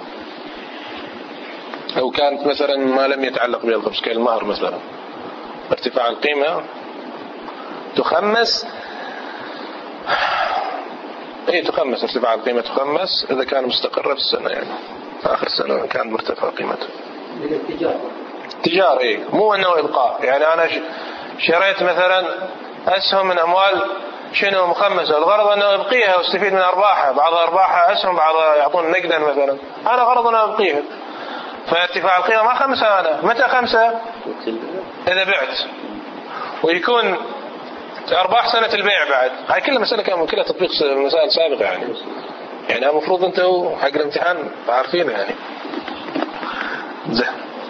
Speaker 5: أو كانت مثلا ما لم يتعلق بها الخمس كالمهر مثلا ارتفاع القيمة تخمس ايه تخمس ارتفاع القيمة تخمس إذا كان مستقرة في السنة يعني آخر سنة كان مرتفع قيمته تجارة ايه مو أنه إبقاء يعني أنا شريت مثلا أسهم من أموال شنو مخمسة الغرض أنه أبقيها واستفيد من أرباحها بعضها أرباحها أسهم بعضها يعطون نقدا مثلا أنا غرض أنه أبقيها فارتفاع القيمة ما خمسة أنا متى خمسة إذا بعت ويكون أرباح سنة البيع بعد هاي كلها مسألة كان كلها تطبيق مسائل سابقة يعني يعني المفروض أنتوا حق الامتحان عارفين يعني زين.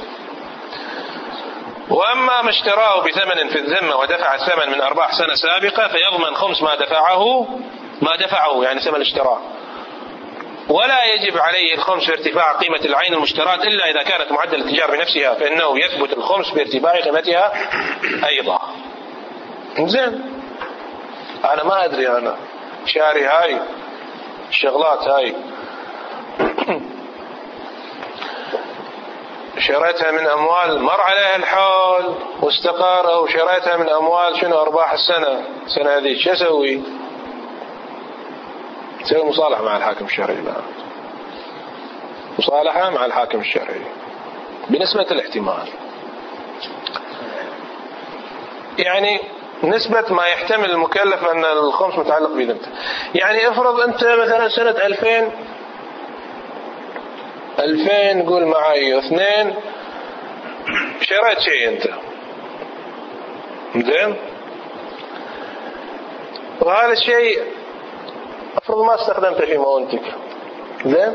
Speaker 5: وأما ما اشتراه بثمن في الذمة ودفع الثمن من أرباح سنة سابقة فيضمن خمس ما دفعه ما دفعه يعني ثمن الاشتراء ولا يجب عليه الخمس في ارتفاع قيمة العين المشتراة إلا إذا كانت معدل التجار بنفسها فإنه يثبت الخمس بارتفاع قيمتها أيضا. زين أنا ما أدري أنا شاري هاي الشغلات هاي شريتها من أموال مر عليها الحول واستقر أو شريتها من أموال شنو أرباح السنة سنة هذه شو أسوي؟ سوي مصالحة مع الحاكم الشرعي بقى مصالحة مع الحاكم الشرعي بنسبة الاحتمال يعني نسبة ما يحتمل المكلف أن الخمس متعلق بذمته يعني افرض أنت مثلا سنة ألفين ألفين قول معي اثنين شريت شيء أنت زين وهذا الشيء افرض ما استخدمته في مؤونتك زين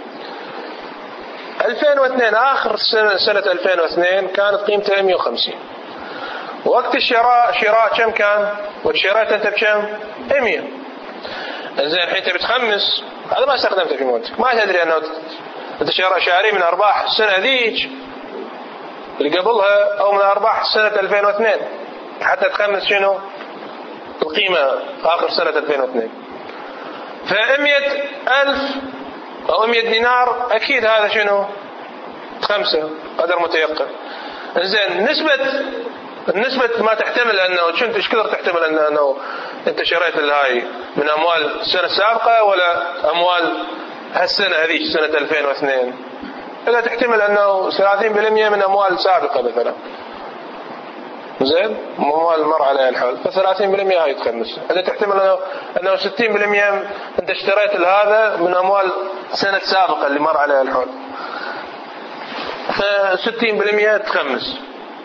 Speaker 5: ألفين واثنين آخر سنة, سنة ألفين واثنين كانت قيمتها مئة وخمسين وقت الشراء شراء كم كان وشريت أنت بكم مئة زين الحين تبي تخمس هذا ما استخدمته في مؤونتك ما تدري أنه أنت شاري من أرباح السنة ذيك اللي قبلها أو من أرباح سنة ألفين واثنين حتى تخمس شنو القيمة آخر سنة ألفين واثنين فمئة ألف أو مئة دينار أكيد هذا شنو خمسة قدر متيقن. إنزين نسبة النسبة ما تحتمل أنه كنت إيش كثر تحتمل أنه أنت شريت الهاي من أموال السنة السابقة ولا أموال هالسنة هذيك سنة ألفين واثنين إذا تحتمل أنه ثلاثين بالمئة من أموال سابقة مثلا زين أموال مر عليها الحول فثلاثين بالمئة هاي تخمس إذا تحتمل أنه أنه ستين بالمئة أنت اشتريت هذا من أموال سنة سابقة اللي مر عليها الحول فستين بالمئة تخمس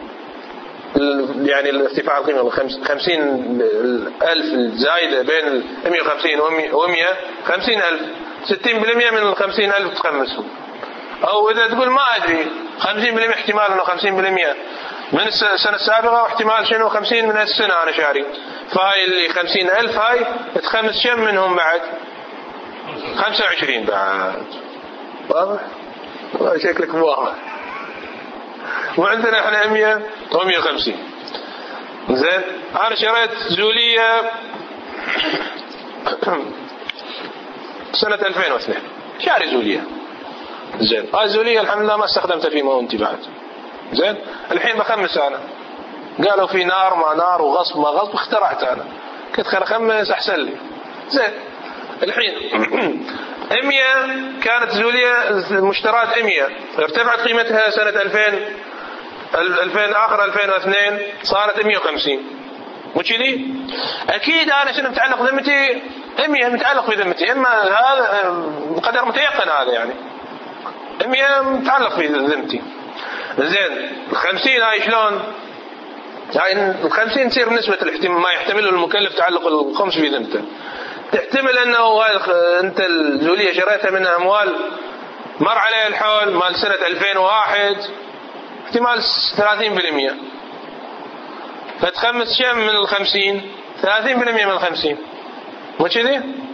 Speaker 5: يعني الارتفاع القيمة خمسين ألف الزايدة بين مئة وخمسين ومئة خمسين ألف ستين بالمئة من الخمسين ألف تخمسهم أو إذا تقول ما أدري خمسين بالمئة احتمال أنه خمسين بالمئة من السنة السابقة واحتمال شنو خمسين من السنة أنا شاري فهاي اللي خمسين ألف هاي تخمس كم منهم بعد خمسة وعشرين بعد واضح والله شكلك واضح وعندنا احنا مئة ومئة وخمسين زين أنا شريت زولية سنة ألفين واثنين شاري زولية زين هاي زولية الحمد لله ما استخدمتها في مؤونتي بعد زين الحين بخمس أنا قالوا في نار ما نار وغصب ما غصب اخترعت أنا كنت خل أخمس أحسن لي زين الحين مئة كانت زولية مشترات مئة ارتفعت قيمتها سنة ألفين ألفين آخر ألفين واثنين صارت مئة وخمسين وكذي أكيد أنا شنو متعلق ذمتي مية متعلق في ذمتي، إما هذا بقدر متيقن هذا يعني مية متعلق في ذمتي. زين الخمسين هاي شلون؟ هاي الخمسين تصير نسبة الاحتمال ما يحتمله المكلف تعلق الخمس في ذمته. تحتمل أنه أنت الزولية شريتها منها أموال مر عليها الحول مال سنة ألفين وواحد، احتمال ثلاثين بالمئة، فتخمس شيء من الخمسين، ثلاثين بالمئة من الخمسين، مو كذي؟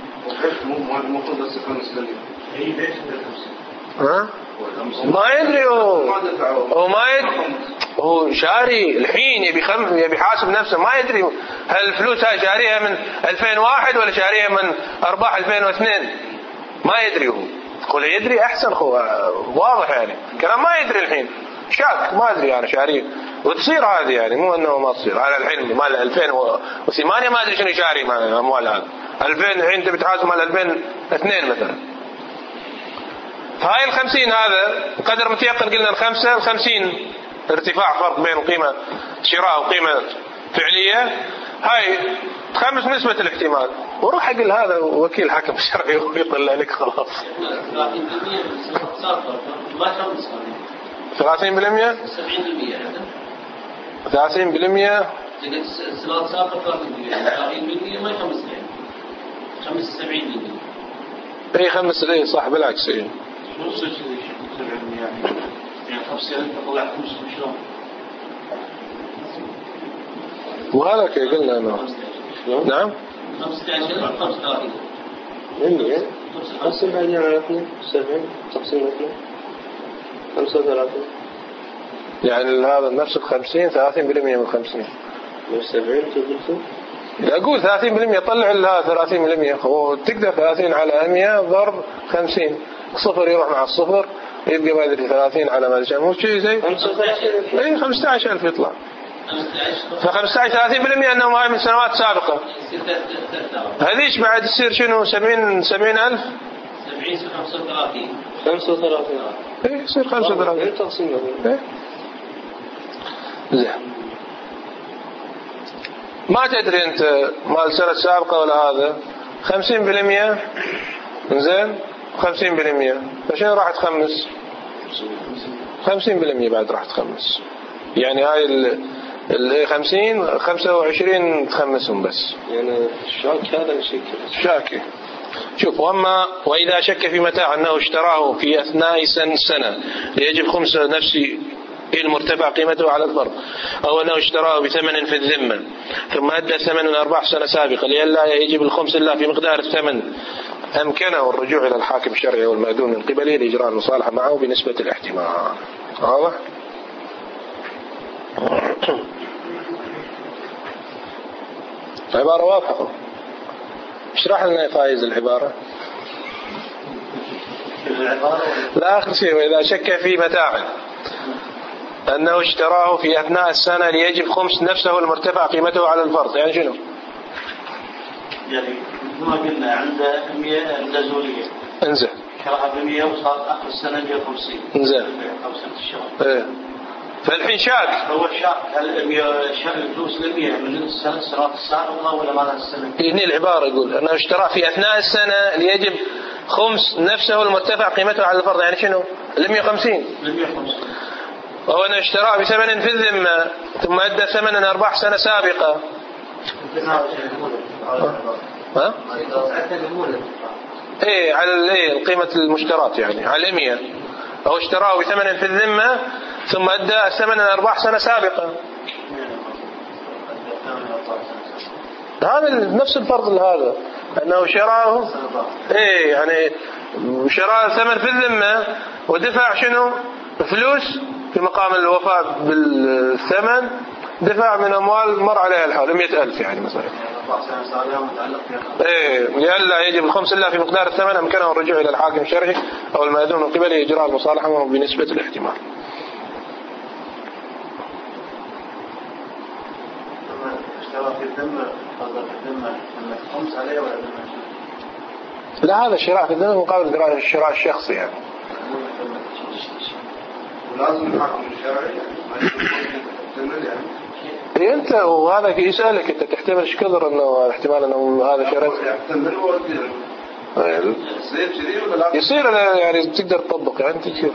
Speaker 5: ها؟ ما يدري هو هو ما يدري هو شاري الحين يبي خم يبي حاسب نفسه، ما يدري هل الفلوس هاي شاريها من ألفين وواحد ولا شاريها من أرباح ألفين واثنين، ما يدري. هو تقول يدري أحسن، هو واضح يعني كلام ما يدري الحين، شاك ما أدري أنا شاريه، وتصير هذه يعني مو أنه ما تصير. على الحين مال ألفين وثمانية ما أدري شنو شاري مال أموال هذا، ألفين الحين تبي تحاسب مال ألفين واثنين مثلا. فهاي الخمسين هذا قدر متيقن قلنا الخمسة الخمسين ارتفاع فرق بين قيمة شراء وقيمة فعلية، هاي تخمس نسبة الاحتمال وروح أقل هذا وكيل حكم شرعي ويطلع لك خلاص. ثلاثين بالمئة ثلاثين بالمئة
Speaker 4: السلام سابق ثلاثين بالمئة ما يخمس يعني خمس سبعين بالمئة.
Speaker 5: اي خمس ايه صح بالعكس ايه.
Speaker 4: نص الشيء يعني يعني خمسين تطلع خمس شلون؟
Speaker 5: وهذا كي قلنا أنه نعم
Speaker 4: خمسة عشر خمسة ثلاثين
Speaker 3: مني قسم بعدين على اثنين سبعين تقسيم اثنين خمسة وثلاثين،
Speaker 5: يعني هذا نفس الخمسين ثلاثين بالمئة من الخمسين
Speaker 3: من سبعين تقولته.
Speaker 5: أقول ثلاثين بالمئة طلع لها ثلاثين بالمئة وتقدر ثلاثين على مئة ضرب خمسين، صفر يروح مع الصفر يبقى ما أدري ثلاثين على ما الجمع مو شيء زي اي خمسة عشر ألف يطلع. فخمسة عشر ثلاثين بالمئة أنهم هاي من سنوات سابقة، هذيش بعد يصير شنو سبعين سبعين ألف
Speaker 4: سبعين خمسة وثلاثين
Speaker 3: خمسة وثلاثين
Speaker 5: ايه يصير خمسة وثلاثين
Speaker 3: تقسيم
Speaker 5: ايه. زين ما تدري أنت مال سنة سابقة ولا هذا خمسين بالمئة زين خمسين بالمئة فشين راح تخمس خمسين بالمئة بعد راح تخمس، يعني هاي ال خمسين خمسة وعشرين تخمسهم بس يعني
Speaker 3: الشاك هذا الشيء
Speaker 5: شاكي. شوف وأما وإذا شك في متاع أنه اشتراه في أثناء السنة يجب خمس نفسي المرتفع قيمته على الفرق، أو أنه اشتراه بثمن في الذمة ثم أدى ثمن أرباح سنة سابقة لئلا يجب الخمس إلا في مقدار الثمن، أمكنه الرجوع إلى الحاكم الشرعي والمأذون من قبله لإجراء المصالحة معه بنسبة الاحتمال. واضح؟ عبارة واضحة. اشرح لنا فايز العبارة. لا آخر شيء وإذا شك في متاع أنه اشتراه في أثناء السنة ليجب خمس نفسه المرتفع قيمته على الفرض، يعني شنو؟
Speaker 4: يعني ما قلنا عنده مية عنده زولية
Speaker 5: انزل
Speaker 4: شراها بمية وصار آخر السنة مية وخمسين
Speaker 5: انزل
Speaker 4: خمسة الشهر
Speaker 5: ايه. فالحين شاك
Speaker 4: هو شاك هل مية شاك الفلوس لمية من السنة السنوات السابقة ولا ما لها السنة؟
Speaker 5: هنا العبارة يقول أنه اشتراه في أثناء السنة ليجب خمس نفسه المرتفع قيمته على الفرض، يعني شنو؟ المية وخمسين
Speaker 4: المية وخمسين
Speaker 5: وهو أنه اشتراه بثمن في الذمة ثم أدى ثمنا أرباح سنة سابقة. ها؟ ايه على ايه القيمة المشترات يعني على مية، أو اشتراه بثمن في الذمة ثم أدى ثمنا أرباح سنة سابقة، هذا نفس الفرض هذا أنه شراه ايه يعني شراه ثمن في الذمة ودفع شنو فلوس في مقام الوفاء بالثمن، دفع من أموال مر عليها الحول مئة ألف يعني مثلا ايه لئلا يجب الخمس إلا في مقدار الثمن، أمكنه الرجوع إلى الحاكم الشرعي أو المأذون من قبله إجراء المصالحة بنسبة الاحتمال.
Speaker 4: اشترى في الذمة قدر في الذمة خمس عليه ولا ذمة؟
Speaker 5: لا هذا شراء في الذمة مقابل الشراء الشخصي يعني.
Speaker 2: ولازم الحاكم الشرعي يعني ما يكون الذمة يعني
Speaker 5: إيه أنت وهذا يسألك أنت تحتمل إيش كثر إنه احتمال إنه هذا شرط يصير يعني تقدر تطبق يعني تكثير.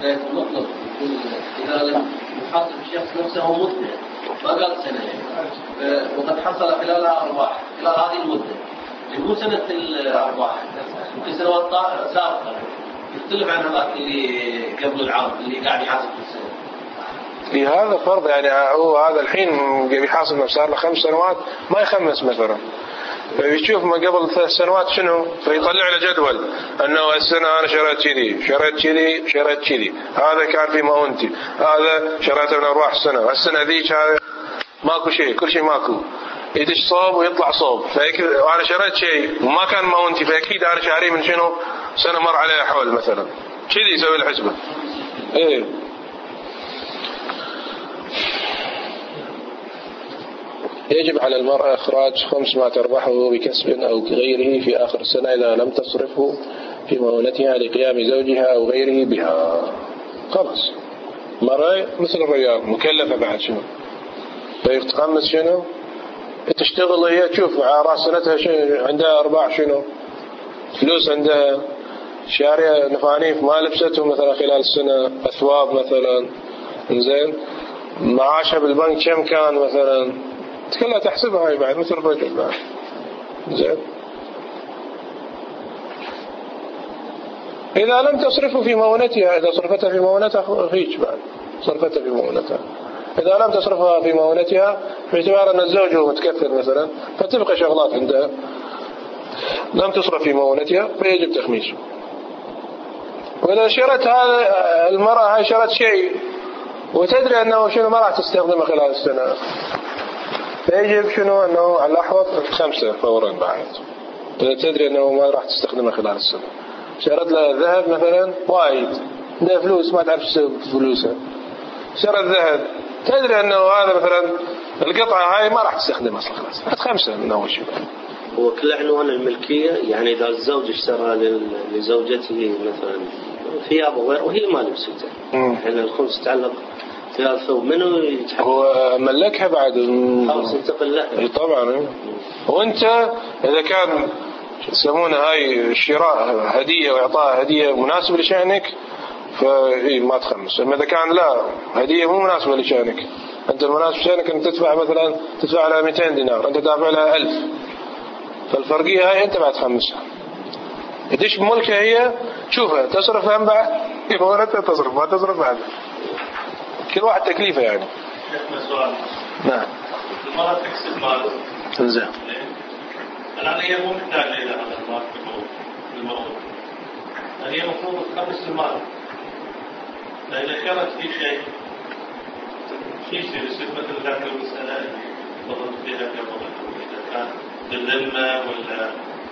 Speaker 4: إذا لم يحصل الشخص نفسه مدة ما قال سنة وقد حصل خلالها أرباح خلال هذه المدة مو سنة الأرباح ممكن سنوات سابقة يختلف عن هذاك اللي قبل العام اللي قاعد يحاسب في السنة.
Speaker 5: لهذا فرض يعني هو هذا الحين بيحاسب صار له خمس سنوات ما يخمس مثلا فيشوف ما قبل ثلاث سنوات شنو فيطلع له جدول انه السنه انا شريت كذي شريت كذي شريت كذي هذا كان في ماونتي هذا شريته من ارواح السنه السنه ذيك هذا ماكو شيء كل شيء ماكو يدش صوب ويطلع صوب فانا شريت شيء وما كان ماونتي فاكيد انا شاري من شنو سنه مر عليها حول مثلا كذي يسوي الحسبه. ايه يجب على المرأة إخراج خمس ما تربحه بكسب أو غيره في آخر السنة إذا لم تصرفه في مؤونتها لقيام زوجها أو غيره بها. خلاص مرأة مثل الرجال مكلفة بعد شنو فيتقمص شنو تشتغل هي تشوف على رأس سنتها شنو عندها أرباح شنو فلوس عندها شارية نفانيف ما لبستهم مثلا خلال السنة أثواب مثلا زين معاشها بالبنك كم كان مثلا كلها تحسبها هاي بعد مثل الرجل بعد زين. إذا لم تصرفه في مؤونتها إذا صرفتها في مؤونتها فيك بعد صرفتها في مؤونتها إذا لم تصرفها في مؤونتها باعتبار أن الزوج هو متكثر مثلا فتبقى شغلات عندها لم تصرف في مؤونتها فيجب تخميسه. وإذا شرت هذا المرأة هاي شرت شيء وتدري أنه شنو ما راح تستخدمه خلال السنة فيجب شنو أنه على الأحوط خمسة فورا بعد إذا تدري أنه ما راح تستخدمه خلال السنة. شرت له ذهب مثلا وايد ده فلوس ما تعرف تسوي فلوسه شرت ذهب تدري أنه هذا مثلا القطعة هاي ما راح تستخدمها أصلا خلاص هات خمسة من أول شيء.
Speaker 3: هو كل عنوان الملكية يعني إذا الزوج اشترى لزوجته مثلا ثياب وهي ما لبسته يعني الخمس تعلق في الثوب منه يتحكم
Speaker 5: هو ملكها بعد
Speaker 3: خلاص انتقل له
Speaker 5: طبعا. وانت اذا كان يسمونه هاي الشراء هدية واعطاء هدية مناسبة لشأنك فاي ما تخمس. اما اذا كان لا هدية مو مناسبة لشأنك انت المناسب لشأنك ان تدفع مثلا تدفع لها مئتين دينار انت دافع لها ألف فالفرقية هاي انت بعد تخمسها. يدش بملكها هي شوفها تصرف هم بعد يبغى تصرف ما تصرف بعد كل واحد تكليفه يعني.
Speaker 7: سؤال.
Speaker 5: نعم.
Speaker 7: المرأة تكسب مال.
Speaker 5: انزين.
Speaker 7: الآن هي مو محتاجة إلى هذا المال في الموضوع. هي المفروض تخلص المال. لأن كانت في شيء في شيء يصير مثل ذاك المسألة اللي وضعت فيها قبل إذا كان بالذمة ولا.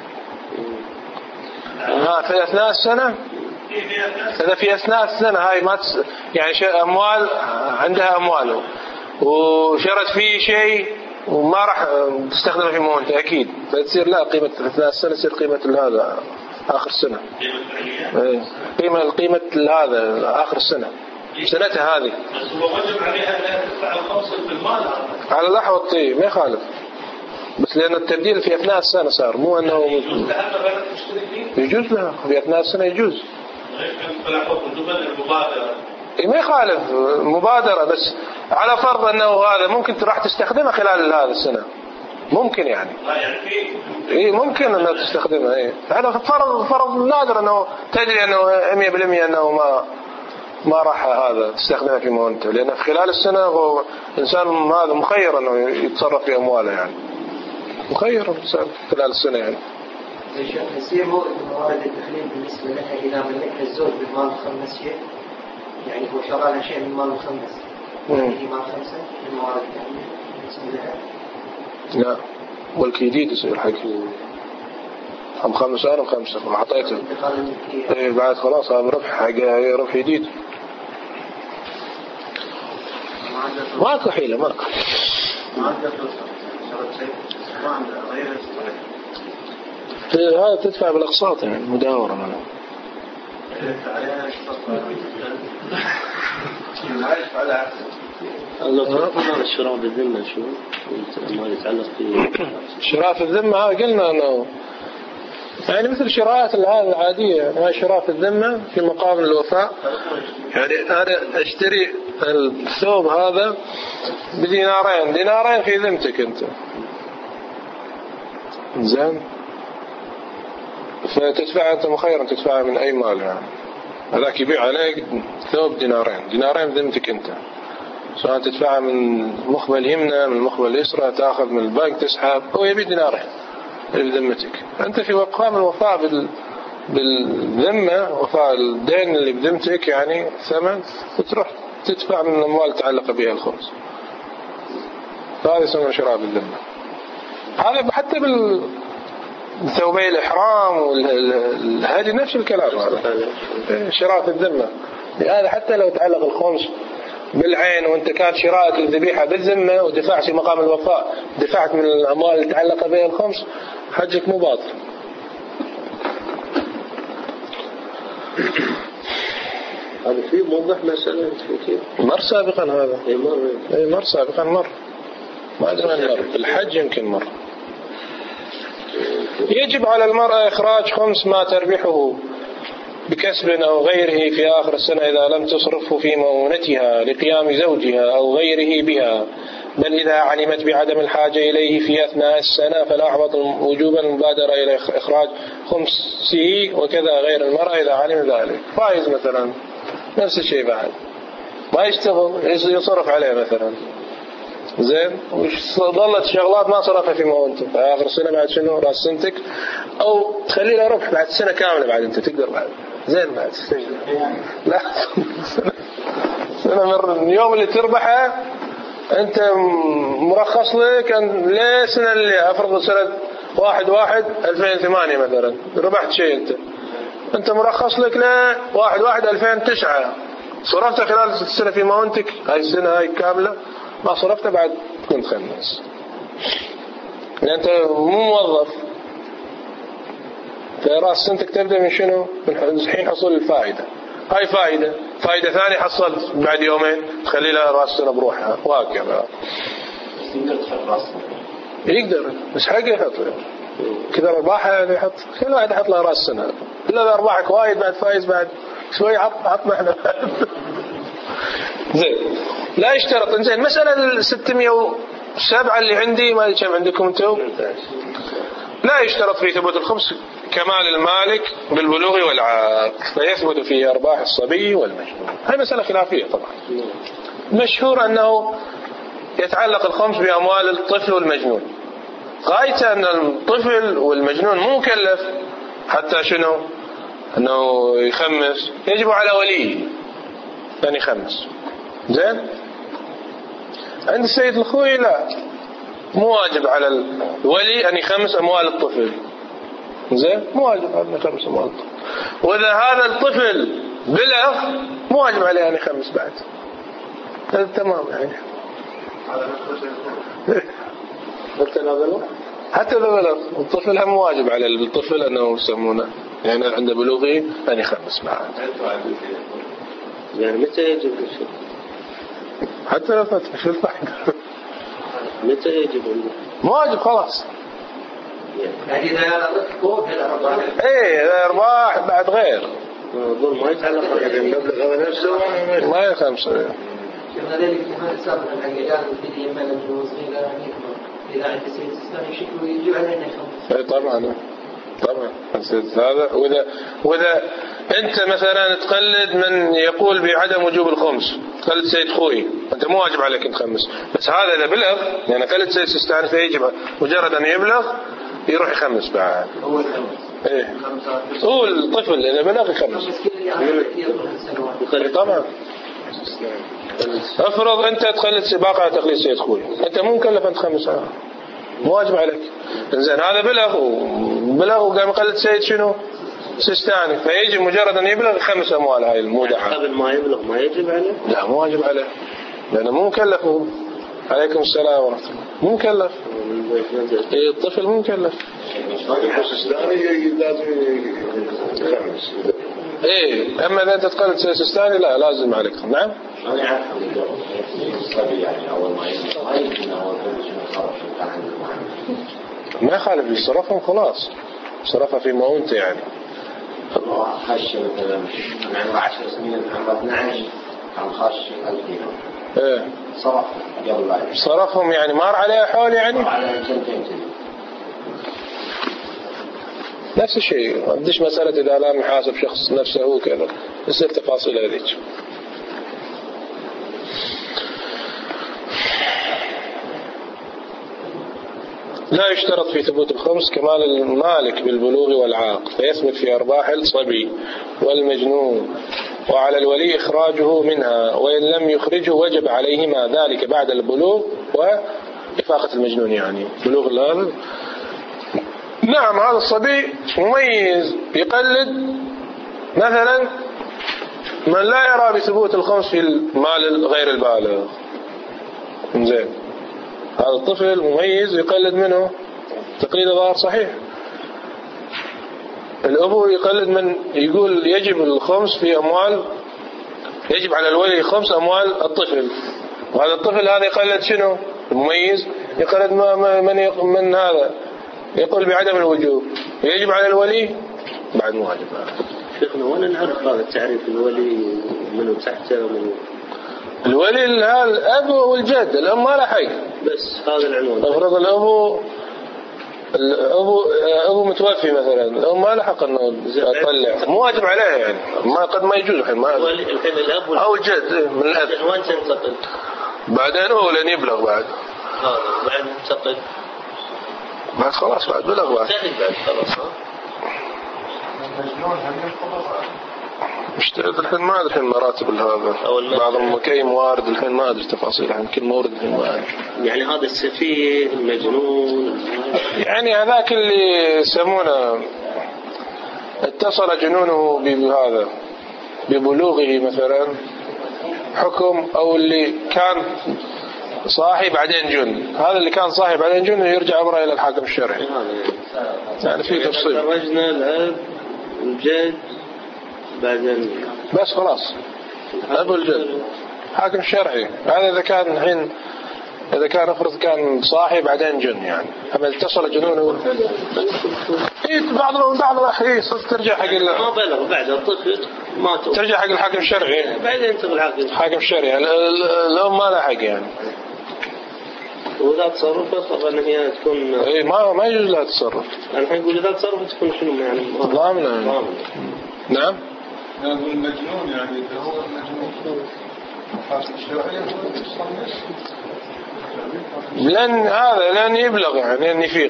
Speaker 5: ها في أثناء السنة. إذا في أثناء السنة هاي ما تس... يعني أموال عندها أموال وشرت فيه شيء وما راح تستخدمه في مؤونته أكيد فتصير لا قيمة أثناء السنة تصير قيمة هذا آخر السنة قيمة القيمة هذا آخر السنة سنتها هذه.
Speaker 7: بس هو وجب عليها أن تدفع الخمسة بالمال
Speaker 5: على الأحوط طيب ما يخالف بس لأن التبديل في أثناء السنة صار مو أنه
Speaker 7: يجوز لها غير تشتري فيه
Speaker 5: يجوز لها في أثناء السنة يجوز ما يخالف مبادرة بس على فرض أنه هذا ممكن راح تستخدمه خلال هذا السنة ممكن يعني إيه ممكن أنه تستخدمه إيه هذا فرض فرض نادر أنه تدري أنه مية بالمية أنه ما ما راح هذا تستخدمه في مؤونته لأن في خلال السنة هو إنسان هذا مخير أنه يتصرف في أمواله يعني مخير إنسان خلال السنة يعني.
Speaker 6: يصير موارد التخليل بالنسبة لها إذا ملكها الزوج بالمال مخمس شيء يعني هو شرى لها شيء من مال مخمس يعني مال خمسة من موارد التخليل بالنسبة لها
Speaker 5: لا والكيديد يصير حكي هم خمسة أنا خمسة ما حطيته إيه بعد خلاص هذا ربح حاجة ربح جديد ماكو حيلة ماكو هذا تدفع بالأقساط يعني مداورة منه.
Speaker 3: لو تفكرنا الشراء بالذمة شو ما يتعلق في
Speaker 5: شراء في الذمة هذا قلنا أنه يعني مثل شراءات هذه العادية، يعني شراء في الذمة في مقام الوفاء. يعني أنا أشتري الثوب هذا بدينارين، دينارين في ذمتك أنت، زين، فتدفع أنت مخيرا تدفع من أي مال، يعني هذاك يبيع عليك ثوب دينارين، دينارين بذمتك أنت، سواء تدفعها من مخبل يمنى من مخبل يسرى، تأخذ من البنك تسحب، هو يبيع دينارين بذمتك. أنت في مقام الوفاء بال... بالذمة، وفاء الدين اللي بذمتك يعني ثمن، وتروح تدفع من الأموال تعلق بها الخمس. فهذا يسمى شراء بالذمة. هذا حتى بال ثوبي الإحرام وهذه نفس الكلام، هذا شراء في الذمة. هذا حتى لو تعلق الخمس بالعين وانت كان شراءك الذبيحة بالذمة ودفعت في مقام الوفاء، دفعت من الأموال اللي تعلق بها الخمس، حجك مو باطل.
Speaker 3: هذا فيه موضح مسألة كيف
Speaker 5: مر سابقا هذا
Speaker 3: اي مر
Speaker 5: اي مر سابقا مر ما أدري من مر الحج يمكن مر. يجب على المرأة إخراج خمس ما تربحه بكسب أو غيره في آخر السنة إذا لم تصرفه في مؤونتها لقيام زوجها أو غيره بها، بل إذا علمت بعدم الحاجة إليه في أثناء السنة فلا أحوط وجوبا المبادرة إلى إخراج خمسه، وكذا غير المرأة إذا علم ذلك. فايز مثلا نفس الشيء، بعد ما يشتغل يصرف عليه مثلا، زين، وظلت شغلات ما صرفها في مؤونته في آخر السنة، بعد شنو رأس سنتك، أو تخلي له ربح بعد سنة كاملة، بعد أنت تقدر بعد زين بعد لا سنة من اليوم اللي تربحها أنت مرخص لك ليه سنة اللي أفرض سنة واحد واحد ألفين ثمانية مثلا ربحت شيء، أنت أنت مرخص لك لا واحد واحد ألفين تسعة، صرفت خلال السنة في مؤونتك، هاي السنة هاي كاملة ما صرفت بعد كنت خمس، لأن أنت مو موظف. فرأس سنتك تبدأ من شنو؟ من حين حصول الفائدة. هاي فائدة فائدة ثانية حصلت بعد يومين تخلي لها رأس سنة بروحها، وهكذا.
Speaker 4: يقدر تحط رأس
Speaker 5: يقدر بس حقه يحط كذا أرباحها، يعني يحط كل واحد يحط له رأس سنة، إلا إذا أرباحك وايد بعد فايز بعد شوي عط عط محنا زين. لا يشترط. زين مسألة الستمية وسبعة اللي عندي، ما أدري كم عندكم أنتم، لا يشترط في ثبوت الخمس كمال المالك بالبلوغ والعاق، فيثبت فيه أرباح الصبي والمجنون. هاي مسألة خلافية طبعا. مشهور أنه يتعلق الخمس بأموال الطفل والمجنون، غاية أن الطفل والمجنون مو مكلف حتى شنو أنه يخمس، يجب على ولي أن يخمس. زين. عند السيد الخوي لا، مو واجب على الولي أن يخمس أموال الطفل. زين، مو واجب على أن يخمس أموال الطفل. وإذا هذا الطفل بلغ مو واجب عليه أن يخمس بعد. هذا تمام يعني. حتى لو بلغ حتى لو بلغ الطفل هم واجب على الطفل أنه يسمونه يعني عند بلوغه أن يخمس بعد.
Speaker 3: يعني متى يجب الشيء؟
Speaker 5: حتى لو فتح شو الفائدة؟
Speaker 3: متى يجب عنده؟
Speaker 5: مو واجب خلاص.
Speaker 6: يعني إذا فوق الأرباح.
Speaker 5: إيه إذا أرباح بعد غير.
Speaker 3: أقول ما يتعلق
Speaker 2: المبلغ هذا نفسه
Speaker 5: ما يخمسه.
Speaker 6: شفنا ذلك الاحتمال السابق أن الرجال في يمن الموظفين لا يكبر إذا عند سيد السلام يشكوا يجوا علينا يخمس.
Speaker 5: إيه طبعا طبعا هذا. وإذا وإذا أنت مثلا تقلد من يقول بعدم وجوب الخمس، تقلد سيد خوي، أنت مو واجب عليك أن تخمس، بس هذا إذا بلغ يعني قلد سيد سستاني فيجب مجرد أن يبلغ يروح يخمس بعد.
Speaker 6: أول خمس.
Speaker 5: إيه. هو الطفل إذا بلغ يخمس. طبعا. افرض أنت تقلد سباقة تقليد سيد خوي، أنت مو مكلف أن تخمس، مو واجب عليك. إنزين هذا بلغ بلغ وقام يقلد سيد شنو سستاني، فيجي مجرد أن يبلغ خمس أموال هاي المودعة.
Speaker 3: قبل ما يبلغ ما يجب عليه؟
Speaker 5: لا مو واجب عليه لأنه مو مكلف. عليكم السلام ورحمة الله. مو مكلف. إيه الطفل مو مكلف.
Speaker 2: السستاني لازم يخمس.
Speaker 5: ايه اما اذا انت تقلد سيستاني لا لازم عليك. نعم
Speaker 8: أنا أعرف الصبي يعني أول ما يصير ما يمكن أول ما
Speaker 5: ما يخالف يصرفهم خلاص صرفها في مؤونته يعني.
Speaker 8: خش مثلا من عمره عشر سنين عمره اثنعش كان خش ألف دينار.
Speaker 5: ايه
Speaker 8: صرف قبل لا
Speaker 5: صرفهم يعني مار عليها حول يعني.
Speaker 8: على سنتين
Speaker 5: نفس الشيء مدش مسألة إذا لا محاسب شخص نفسه هو كذا يصير تفاصيل هذيك. لا يشترط في ثبوت الخمس كمال المالك بالبلوغ والعاق فيثبت في أرباح الصبي والمجنون وعلى الولي إخراجه منها وإن لم يخرجه وجب عليهما ذلك بعد البلوغ وإفاقة المجنون يعني بلوغ هذا. نعم هذا الصبي مميز يقلد مثلا من لا يرى بثبوت الخمس في المال غير البالغ. زين هذا الطفل مميز يقلد منه تقليد ظاهر صحيح. الأبو يقلد من يقول يجب الخمس في أموال يجب على الولي خمس أموال الطفل وهذا الطفل هذا يقلد شنو المميز يقلد من من هذا يقول بعدم الوجوب يجب على الولي بعد مو واجب.
Speaker 3: شيخنا وانا نعرف هذا التعريف الولي منه تحته ومنه
Speaker 5: الولي الأب والجد الأم ما له حق
Speaker 3: بس هذا العنوان.
Speaker 5: افرض الأبو الأبو أبو متوفي مثلا الأم ما له حق إنه يطلع مو واجب عليه يعني ما قد ما يجوز الحين ما
Speaker 3: الحين الأب
Speaker 5: أو الجد من الأب
Speaker 3: وين تنتقل
Speaker 5: بعدين هو لين يبلغ بعد
Speaker 3: هذا بعد تنتقل
Speaker 5: بعد خلاص بعد بلغ بعد
Speaker 3: بعد خلاص ها
Speaker 5: مش الحين ما أدري الحين مراتب هذا بعضهم كأي موارد الحين ما أدري تفاصيل يمكن مورد الحين ما أدري
Speaker 3: يعني هذا السفيه المجنون
Speaker 5: يعني هذاك اللي يسمونه اتصل جنونه بهذا ببلوغه مثلا حكم أو اللي كان صاحي بعدين جن هذا اللي كان صاحي بعدين جن يرجع أمره إلى الحاكم الشرعي يعني في تفصيل
Speaker 3: خرجنا الأب الجد بعدين
Speaker 5: بس خلاص أبو الجد حاكم شرعي هذا إذا كان الحين إذا كان أفرض كان صاحي بعدين جن يعني أما اتصل جنونه بعض بعض الأحيان ترجع حق
Speaker 3: ما بلغ بعد الطفل ما
Speaker 5: ترجع حق الحاكم الشرعي
Speaker 3: بعدين تقول الحاكم
Speaker 5: الحاكم الشرعي الأم ما لها حق يعني
Speaker 3: وإذا تصرفت طبعا هي تكون
Speaker 5: إيه ما ما يجوز لها تصرف.
Speaker 3: الحين نقول إذا تصرفت تكون شنو يعني
Speaker 5: ضامنة. نعم.
Speaker 2: المجنون يعني إذا هو المجنون حاسب الشرعي
Speaker 5: لن هذا لن يبلغ يعني لن يفيق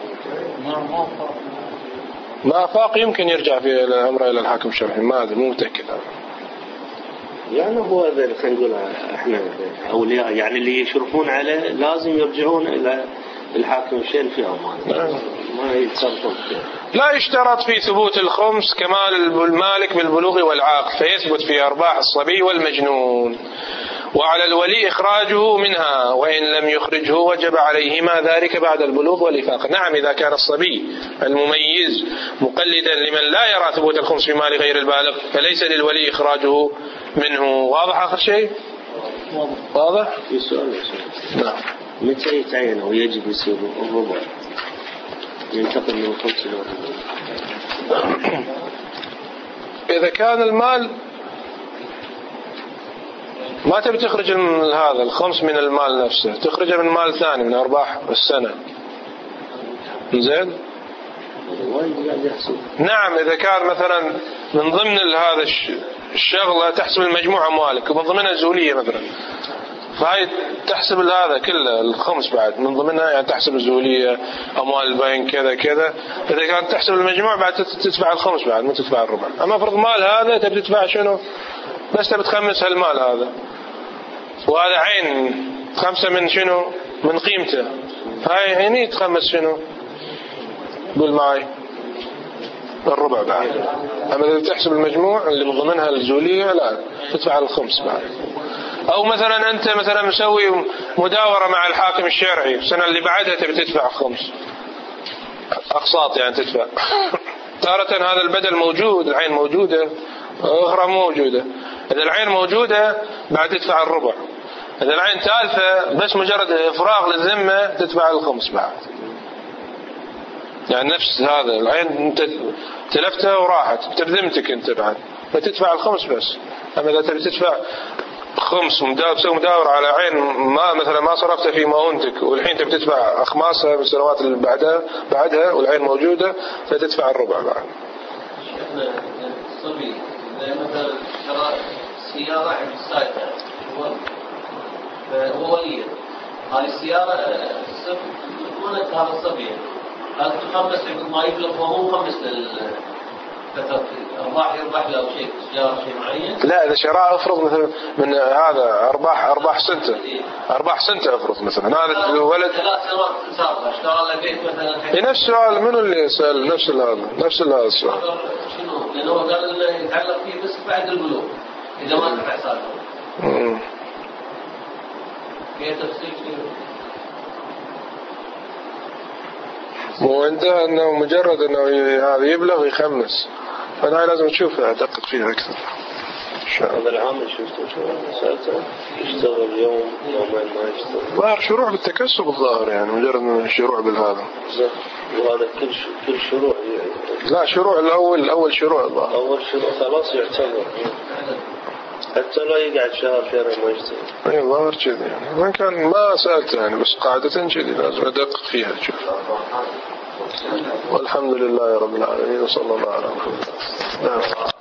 Speaker 5: ما فاق يمكن يرجع في الأمر إلى الحاكم الشرعي ما أدري مو متأكد
Speaker 3: يعني هو هذا خلينا نقول احنا أولياء يعني اللي يشرفون عليه لازم يرجعون إلى الحاكم الشرعي في أمان ما يتصرفون.
Speaker 5: لا يشترط في ثبوت الخمس كمال المالك بالبلوغ والعاق فيثبت في أرباح الصبي والمجنون وعلى الولي إخراجه منها وإن لم يخرجه وجب عليهما ذلك بعد البلوغ والإفاقة. نعم إذا كان الصبي المميز مقلدا لمن لا يرى ثبوت الخمس في مال غير البالغ فليس للولي إخراجه منه. واضح آخر شيء؟ واضح؟
Speaker 3: في سؤال
Speaker 5: نعم.
Speaker 3: متى يتعين أو يجب يصير الربع ينتقل من الخمس إلى الربع؟
Speaker 5: إذا كان المال ما تبي تخرج هذا الخمس من المال نفسه تخرجه من مال ثاني من أرباح السنة زين. نعم إذا كان مثلا من ضمن هذا الشغلة تحسب المجموعة أموالك ومن ضمنها الزولية مثلا فهي تحسب هذا كله الخمس بعد من ضمنها يعني تحسب الزولية أموال البنك كذا كذا. إذا كانت تحسب المجموع بعد تدفع الخمس بعد ما تدفع الربع. أما فرض مال هذا تبي تدفع شنو بس تبي تخمس هالمال هذا وهذا عين خمسة من شنو من قيمته هاي هني تخمس شنو قول معي الربع بعد. أما إذا تحسب المجموع اللي من ضمنها الزولية لا تدفع الخمس بعد. أو مثلا أنت مثلا مسوي مداورة مع الحاكم الشرعي السنة اللي بعدها تبي تدفع خمس أقساط يعني تدفع تارة هذا البدل موجود العين موجودة أخرى مو موجودة. إذا العين موجودة بعد تدفع الربع. إذا العين تالفة بس مجرد إفراغ للذمة تدفع الخمس بعد. يعني نفس هذا العين أنت تلفتها وراحت بتردمتك أنت بعد فتدفع الخمس بس. أما إذا تبي تدفع خمس ومداور مداور على عين ما مثلا ما صرفتها في مؤونتك والحين تبي تدفع أخماسها من السنوات اللي بعدها بعدها والعين موجودة فتدفع الربع بعد.
Speaker 4: شيخنا الصبي مثلا شراء سيارة عند السائق هو ولي هذه السيارة مونة هذا الصبي هذا تخمس ما يبلغ وهو مخمس للفترة أرباح يربح له شيء سيارة شيء معين.
Speaker 5: لا إذا شراء أفرض مثلا من هذا أرباح أرباح سنتة أرباح سنتة أفرض مثلا هذا الولد
Speaker 4: ثلاث سنوات سابقة اشترى له بيت مثلا.
Speaker 5: نفس السؤال منو اللي يسأل نفس هذا نفس هذا السؤال.
Speaker 4: شنو؟ لأنه قال إنه يتعلق فيه بس بعد البلوغ إذا ما دفع سابقا. فيها تفصيل
Speaker 5: مو عنده انه مجرد انه هذا يبلغ ويخمس فانا لازم تشوفها ادقق فيها اكثر ان شاء الله.
Speaker 3: هذا العامل شفته شو سالته يشتغل يوم يومين ما يشتغل.
Speaker 5: ظاهر شروع بالتكسب الظاهر يعني مجرد شروع بالهذا.
Speaker 3: وهذا كل كل شروع
Speaker 5: لا شروع الاول الاول شروع الظاهر.
Speaker 3: اول شروع خلاص يعتبر حتى لا يقعد شهر شهرين ما يشتغل.
Speaker 5: اي ظاهر كذي يعني ما كان ما سالته يعني بس قاعدة كذي لازم ادقق فيها تشوف. والحمد لله رب العالمين وصلى الله على محمد.